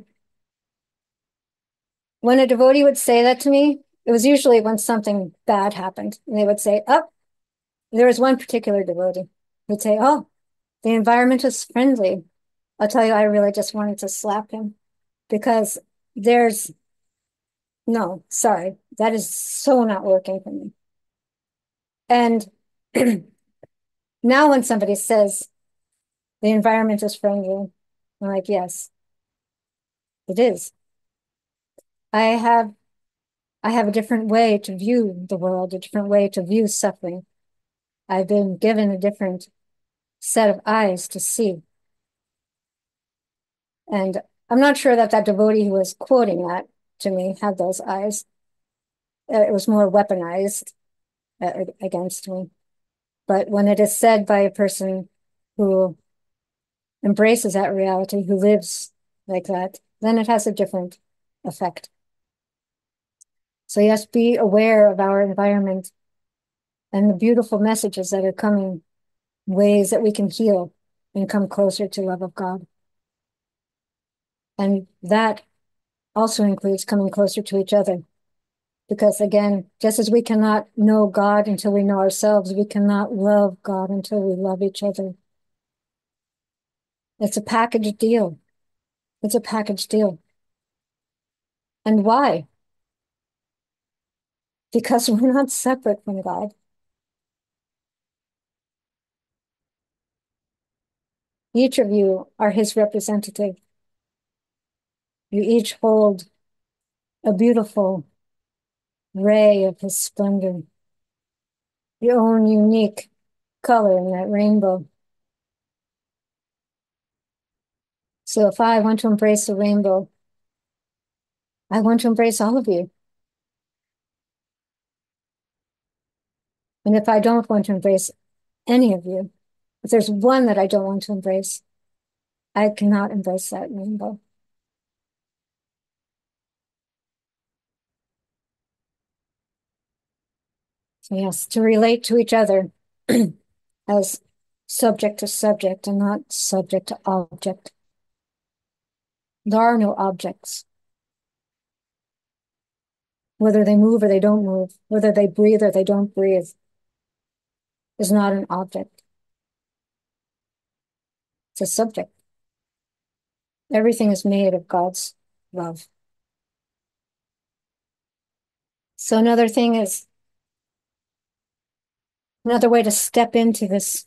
Speaker 1: When a devotee would say that to me, it was usually when something bad happened. And they would say, oh, there was one particular devotee who'd say, oh, the environment is friendly. I'll tell you, I really just wanted to slap him because there's, no, sorry, that is so not working for me. And now when somebody says the environment is friendly, I'm like, yes, it is. I have, I have a different way to view the world, a different way to view suffering. I've been given a different set of eyes to see. And I'm not sure that that devotee who was quoting that to me had those eyes. Uh, it was more weaponized uh, against me. But when it is said by a person who embraces that reality, who lives like that, then it has a different effect. So yes, be aware of our environment and the beautiful messages that are coming, ways that we can heal and come closer to love of God. And that also includes coming closer to each other. Because again, just as we cannot know God until we know ourselves, we cannot love God until we love each other. It's a package deal. It's a package deal. And why? Because we're not separate from God. Each of you are his representative. You each hold a beautiful ray of his splendor, your own unique color in that rainbow. So if I want to embrace the rainbow, I want to embrace all of you. And if I don't want to embrace any of you, if there's one that I don't want to embrace, I cannot embrace that rainbow. So yes, to relate to each other as subject to subject and not subject to object. There are no objects. Whether they move or they don't move, whether they breathe or they don't breathe, is not an object. It's a subject. Everything is made of God's love. So another thing is, another way to step into this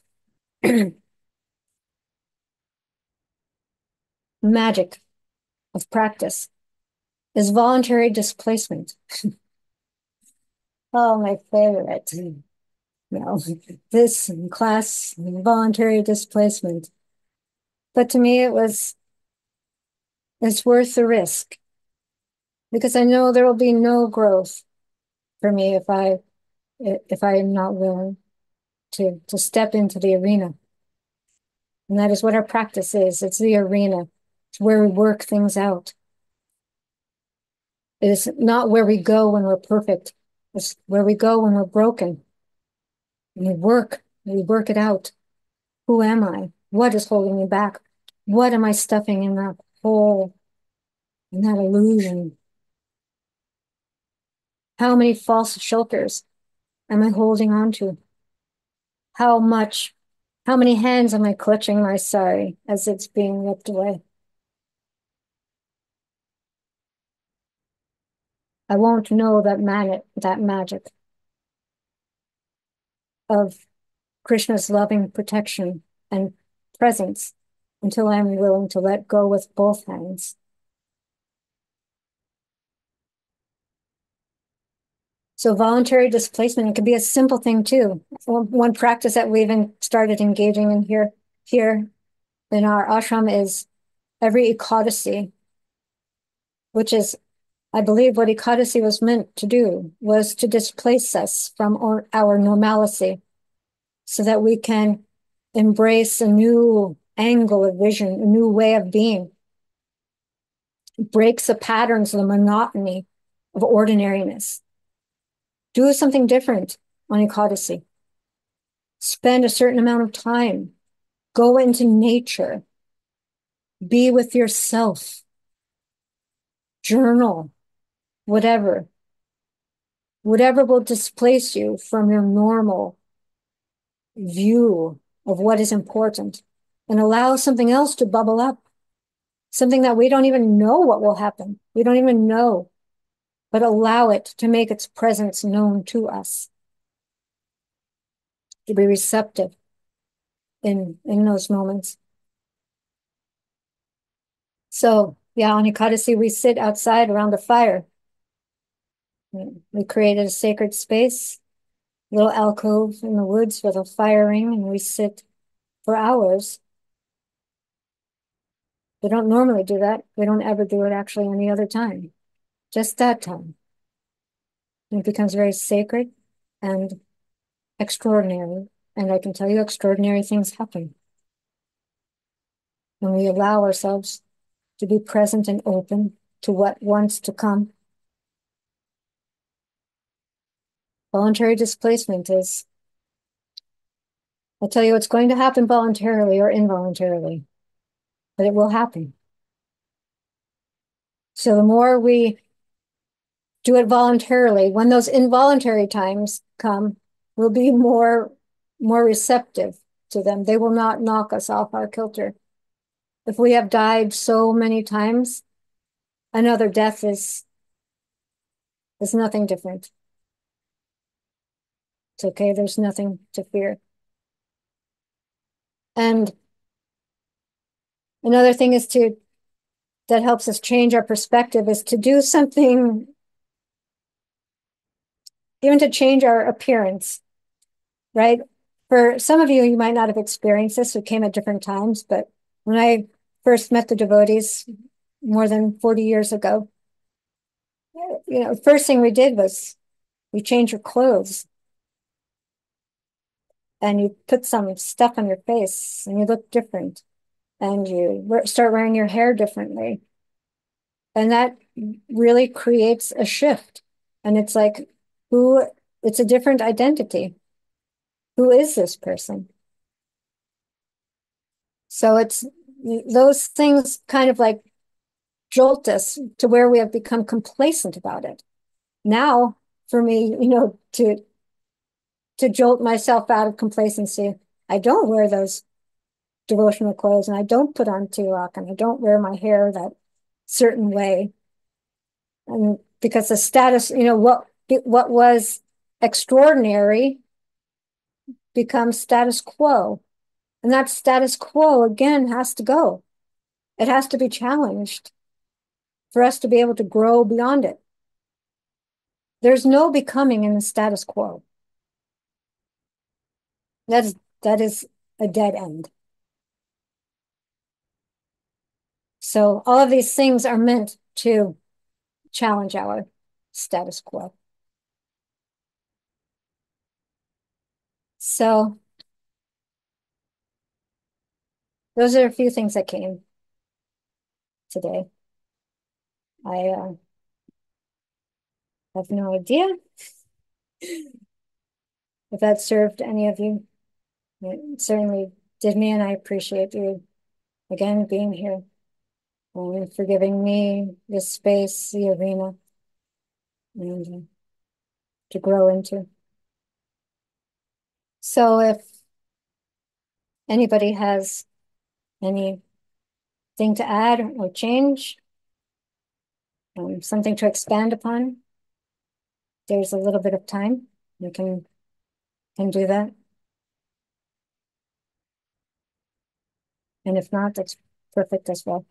Speaker 1: magic of practice is voluntary displacement. Oh, my favorite. No, this class, voluntary displacement. But to me, it was, it's worth the risk because I know there will be no growth for me if I, if I am not willing to, to step into the arena. And that is what our practice is. It's the arena. It's where we work things out. It is not where we go when we're perfect. It's where we go when we're broken. And we work, we work it out. Who am I? What is holding me back? What am I stuffing in that hole, in that illusion? How many false shelters am I holding on to? How much, how many hands am I clutching my sorry as it's being ripped away? I won't know that man that magic of Krishna's loving protection and presence until I'm willing to let go with both hands. So voluntary displacement, it can be a simple thing too. One practice that we even started engaging in here, here in our ashram is every Ekadasi, which is, I believe what Ekadasi was meant to do, was to displace us from our, our normalcy so that we can embrace a new angle of vision, a new way of being. It breaks the patterns, the monotony of ordinariness. Do something different on Ekadasi. Spend a certain amount of time. Go into nature. Be with yourself. Journal. Whatever. Whatever will displace you from your normal view of what is important and allow something else to bubble up. Something that we don't even know what will happen. We don't even know, but allow it to make its presence known to us. To be receptive in, in those moments. So yeah, on Ekadasi, we sit outside around the fire. We created a sacred space, a little alcove in the woods with a fire ring, and we sit for hours. We don't normally do that. We don't ever do it actually any other time. Just that time. And it becomes very sacred and extraordinary. And I can tell you extraordinary things happen when we allow ourselves to be present and open to what wants to come. Voluntary displacement is, I'll tell you, it's going to happen voluntarily or involuntarily, but it will happen. So the more we do it voluntarily, when those involuntary times come, we'll be more, more receptive to them. They will not knock us off our kilter. If we have died so many times, another death is, is nothing different. It's okay, there's nothing to fear. And another thing is to, that helps us change our perspective is to do something, even to change our appearance, right? For some of you, you might not have experienced this, who came at different times, but when I first met the devotees more than forty years ago, you know, the first thing we did was we changed your clothes and you put some stuff on your face and you look different and you start wearing your hair differently. And that really creates a shift. And it's like, who, it's a different identity. Who is this person? So it's those things kind of like jolt us to where we have become complacent about it. Now, for me, you know, to to jolt myself out of complacency, I don't wear those devotional clothes and I don't put on tilak and I don't wear my hair that certain way. And because the status, you know, what what was extraordinary becomes status quo. And that status quo, again, has to go. It has to be challenged for us to be able to grow beyond it. There's no becoming in the status quo. That's, that is a dead end. So all of these things are meant to challenge our status quo. So those are a few things that came today. I uh, have no idea if that served any of you. It certainly did me, and I appreciate you again being here and for giving me this space, the arena, and uh, to grow into. So if anybody has anything to add or change, um, something to expand upon, there's a little bit of time. We can, can do that. And if not, that's perfect as well.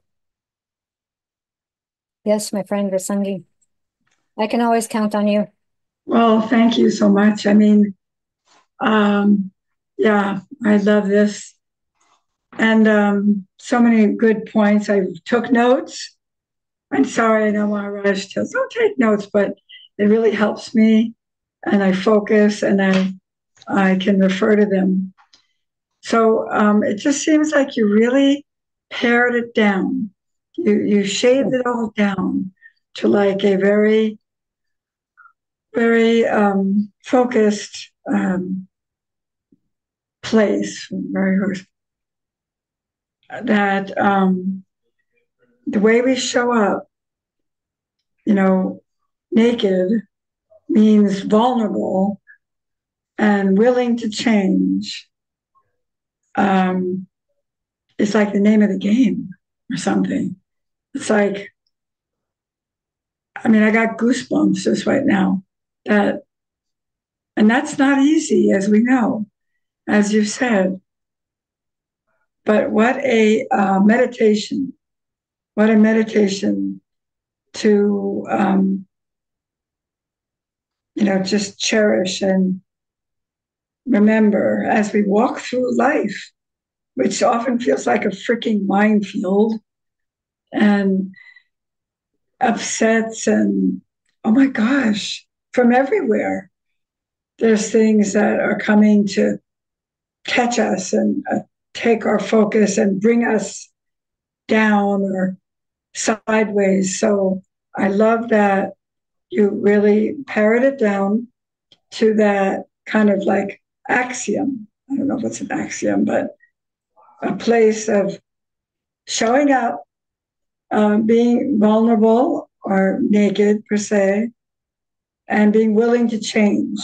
Speaker 1: Yes, my friend Rasangi, I can always count on you.
Speaker 2: Well, thank you so much. I mean, um, yeah, I love this. And um, so many good points. I took notes. I'm sorry, I don't want to rush to, don't take notes, but it really helps me and I focus and I, I can refer to them. So um, it just seems like you really pared it down. You, you shaved it all down to like a very, very um, focused um, place, very that um, the way we show up, you know, naked means vulnerable and willing to change. Um, it's like the name of the game or something. It's like, I mean, I got goosebumps just right now. That, and that's not easy, as we know, as you said. But what a uh, meditation! What a meditation to, um, you know, just cherish and remember as we walk through life, which often feels like a freaking minefield and upsets and, oh my gosh, from everywhere. There's things that are coming to catch us and uh, take our focus and bring us down or sideways. So I love that you really pared it down to that kind of like axiom. I don't know if it's an axiom, but a place of showing up, um, being vulnerable or naked per se, and being willing to change.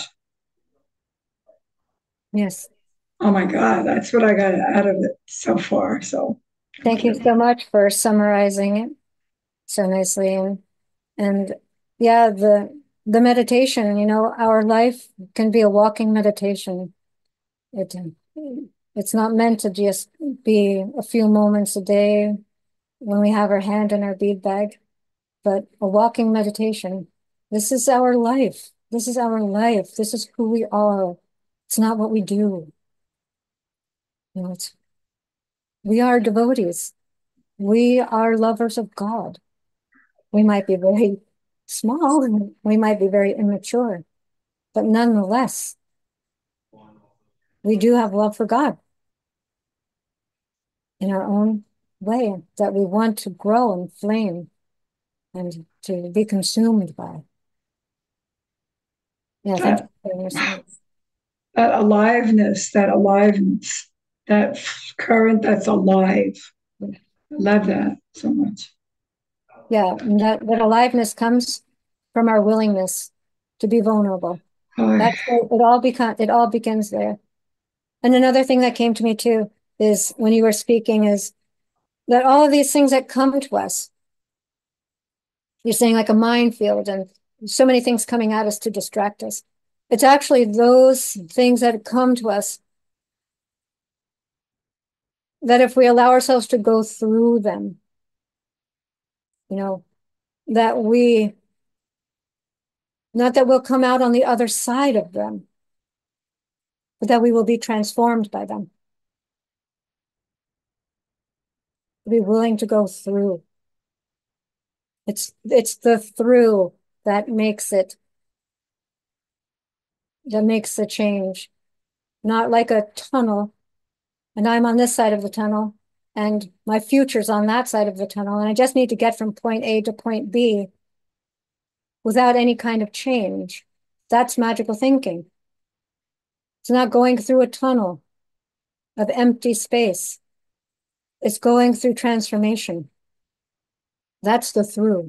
Speaker 1: Yes.
Speaker 2: Oh my God, that's what I got out of it so far. So
Speaker 1: Thank
Speaker 2: thank
Speaker 1: you
Speaker 2: you.
Speaker 1: so much for summarizing it so nicely. And, and yeah, the, the meditation, you know, our life can be a walking meditation. It, it's not meant to just be a few moments a day when we have our hand in our bead bag, but a walking meditation. This is our life. This is our life. This is who we are. It's not what we do. You know, it's, we are devotees. We are lovers of God. We might be very small and we might be very immature, but nonetheless, we do have love for God in our own way that we want to grow and flame and to be consumed by. Yeah, thank you
Speaker 2: That,
Speaker 1: for your sense.
Speaker 2: that aliveness, that aliveness, that current that's alive. I love that so much.
Speaker 1: Yeah, and that, that aliveness comes from our willingness to be vulnerable.
Speaker 2: Oh,
Speaker 1: That's where it all become it all begins there. And another thing that came to me too is when you were speaking is that all of these things that come to us, you're saying like a minefield and so many things coming at us to distract us. It's actually those things that come to us that if we allow ourselves to go through them, you know, that we, not that we'll come out on the other side of them, but that we will be transformed by them. Be willing to go through. It's it's the through that makes it, that makes the change. Not like a tunnel, and I'm on this side of the tunnel, and my future's on that side of the tunnel, and I just need to get from point A to point B without any kind of change. That's magical thinking. It's not going through a tunnel of empty space. It's going through transformation. That's the through.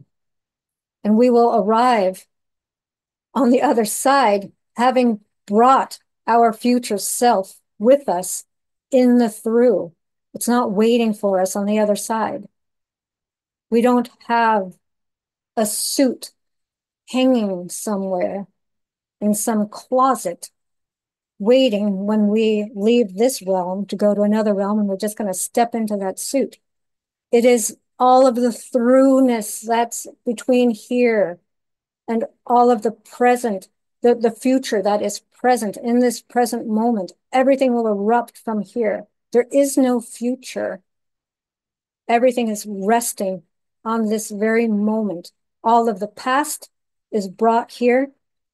Speaker 1: And we will arrive on the other side having brought our future self with us in the through. It's not waiting for us on the other side. We don't have a suit hanging somewhere in some closet waiting when we leave this realm to go to another realm, and we're just going to step into that suit. It is all of the throughness that's between here and all of the present, the, the future that is present in this present moment. Everything will erupt from here. There is no future. Everything is resting on this very moment. All of the past is brought here,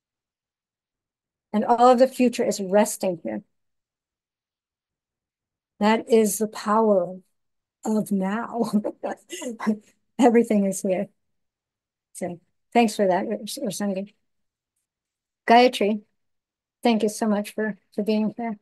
Speaker 1: and all of the future is resting here. That is the power of now. Everything is here. So thanks for that, Ursangi. Gayatri, thank you so much for, for being here.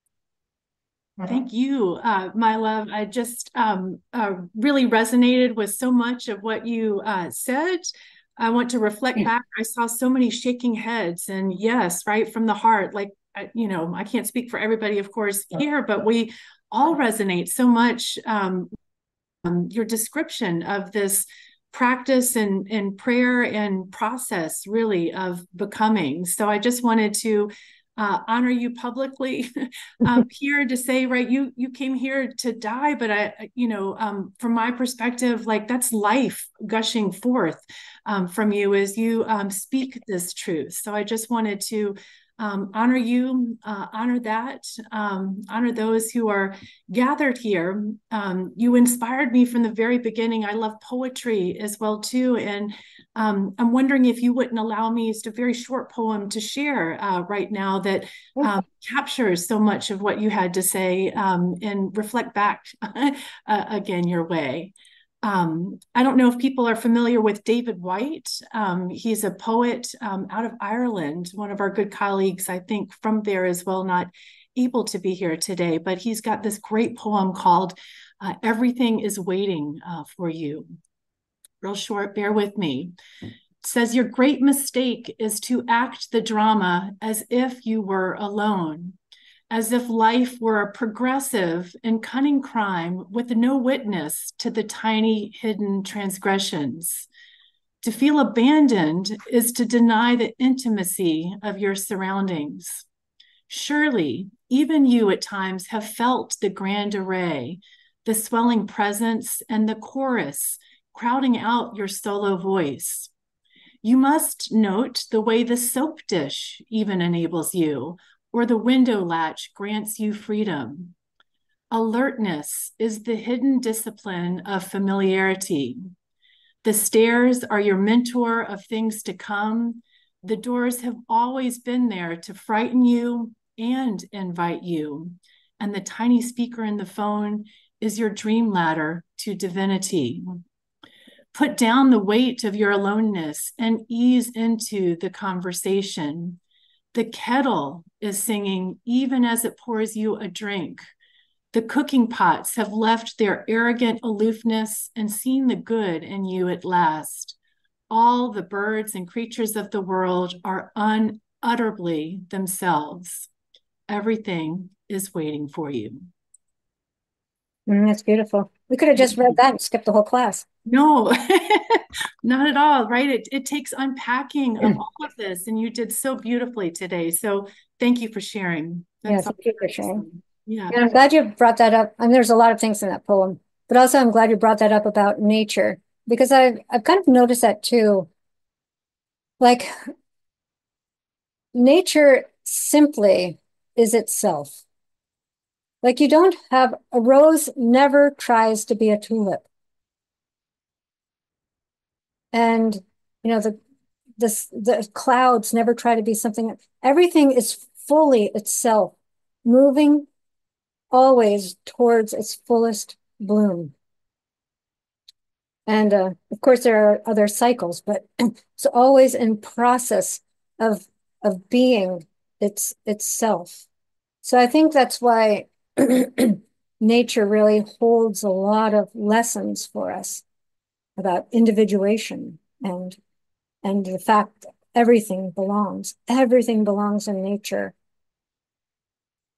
Speaker 3: Thank you, uh, my love. I just um, uh, really resonated with so much of what you uh, said. I want to reflect back. I saw so many shaking heads, and yes, right from the heart. Like, you know, I can't speak for everybody, of course, here, but we all resonate so much. Um, um, your description of this practice and, and prayer and process, really, of becoming. So I just wanted to Uh, honor you publicly um, here to say, right, you you came here to die, but I, you know, um, from my perspective, like that's life gushing forth um, from you as you um, speak this truth. So I just wanted to um, honor you, uh, honor that, um, honor those who are gathered here. Um, you inspired me from the very beginning. I love poetry as well too, and um, I'm wondering if you wouldn't allow me just a very short poem to share uh, right now that um, captures so much of what you had to say um, and reflect back uh, again your way. Um, I don't know if people are familiar with David Whyte. Um, he's a poet um, out of Ireland, one of our good colleagues, I think, from there as well, not able to be here today, but he's got this great poem called uh, Everything is Waiting uh, for You. Real short, bear with me. It says, your great mistake is to act the drama as if you were alone, as if life were a progressive and cunning crime with no witness to the tiny hidden transgressions. To feel abandoned is to deny the intimacy of your surroundings. Surely, even you at times have felt the grand array, the swelling presence and the chorus crowding out your solo voice. You must note the way the soap dish even enables you, or the window latch grants you freedom. Alertness is the hidden discipline of familiarity. The stairs are your mentor of things to come. The doors have always been there to frighten you and invite you. And the tiny speaker in the phone is your dream ladder to divinity. Put down the weight of your aloneness and ease into the conversation. The kettle is singing even as it pours you a drink. The cooking pots have left their arrogant aloofness and seen the good in you at last. All the birds and creatures of the world are unutterably themselves. Everything is waiting for you.
Speaker 1: Mm, that's beautiful. We could have just read that and skipped the whole class.
Speaker 3: No, not at all, right? It, it takes unpacking of all of this, and you did so beautifully today. So thank you for sharing.
Speaker 1: Yeah,
Speaker 3: That's
Speaker 1: thank you for sharing.
Speaker 3: Yeah.
Speaker 1: And I'm glad you brought that up. I mean, there's a lot of things in that poem, but also I'm glad you brought that up about nature, because I've I've kind of noticed that too. Like, nature simply is itself. Like, you don't have a rose never tries to be a tulip. And you know, the this the clouds never try to be something. Everything is fully itself, moving always towards its fullest bloom. And uh, of course, there are other cycles, but it's always in process of of being its itself. So I think that's why nature really holds a lot of lessons for us about individuation and and the fact that everything belongs. Everything belongs in nature.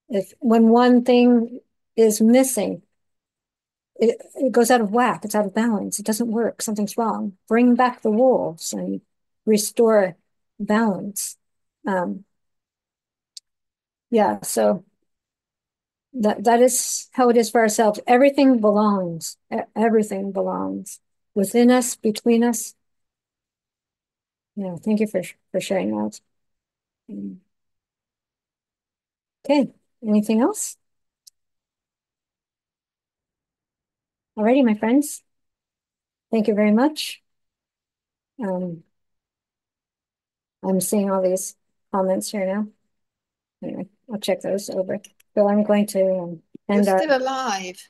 Speaker 1: If when one thing is missing, it, it goes out of whack, it's out of balance, it doesn't work, something's wrong. Bring back the wolves and restore balance. Um, yeah, so that that is how it is for ourselves. Everything belongs. E- Everything belongs within us, between us. Yeah, thank you for for sharing that. Mm. Okay, anything else? Alrighty, my friends. Thank you very much. Um, I'm seeing all these comments here now. Anyway, I'll check those over. So I'm going to um,
Speaker 4: You're
Speaker 1: end our.
Speaker 4: still alive.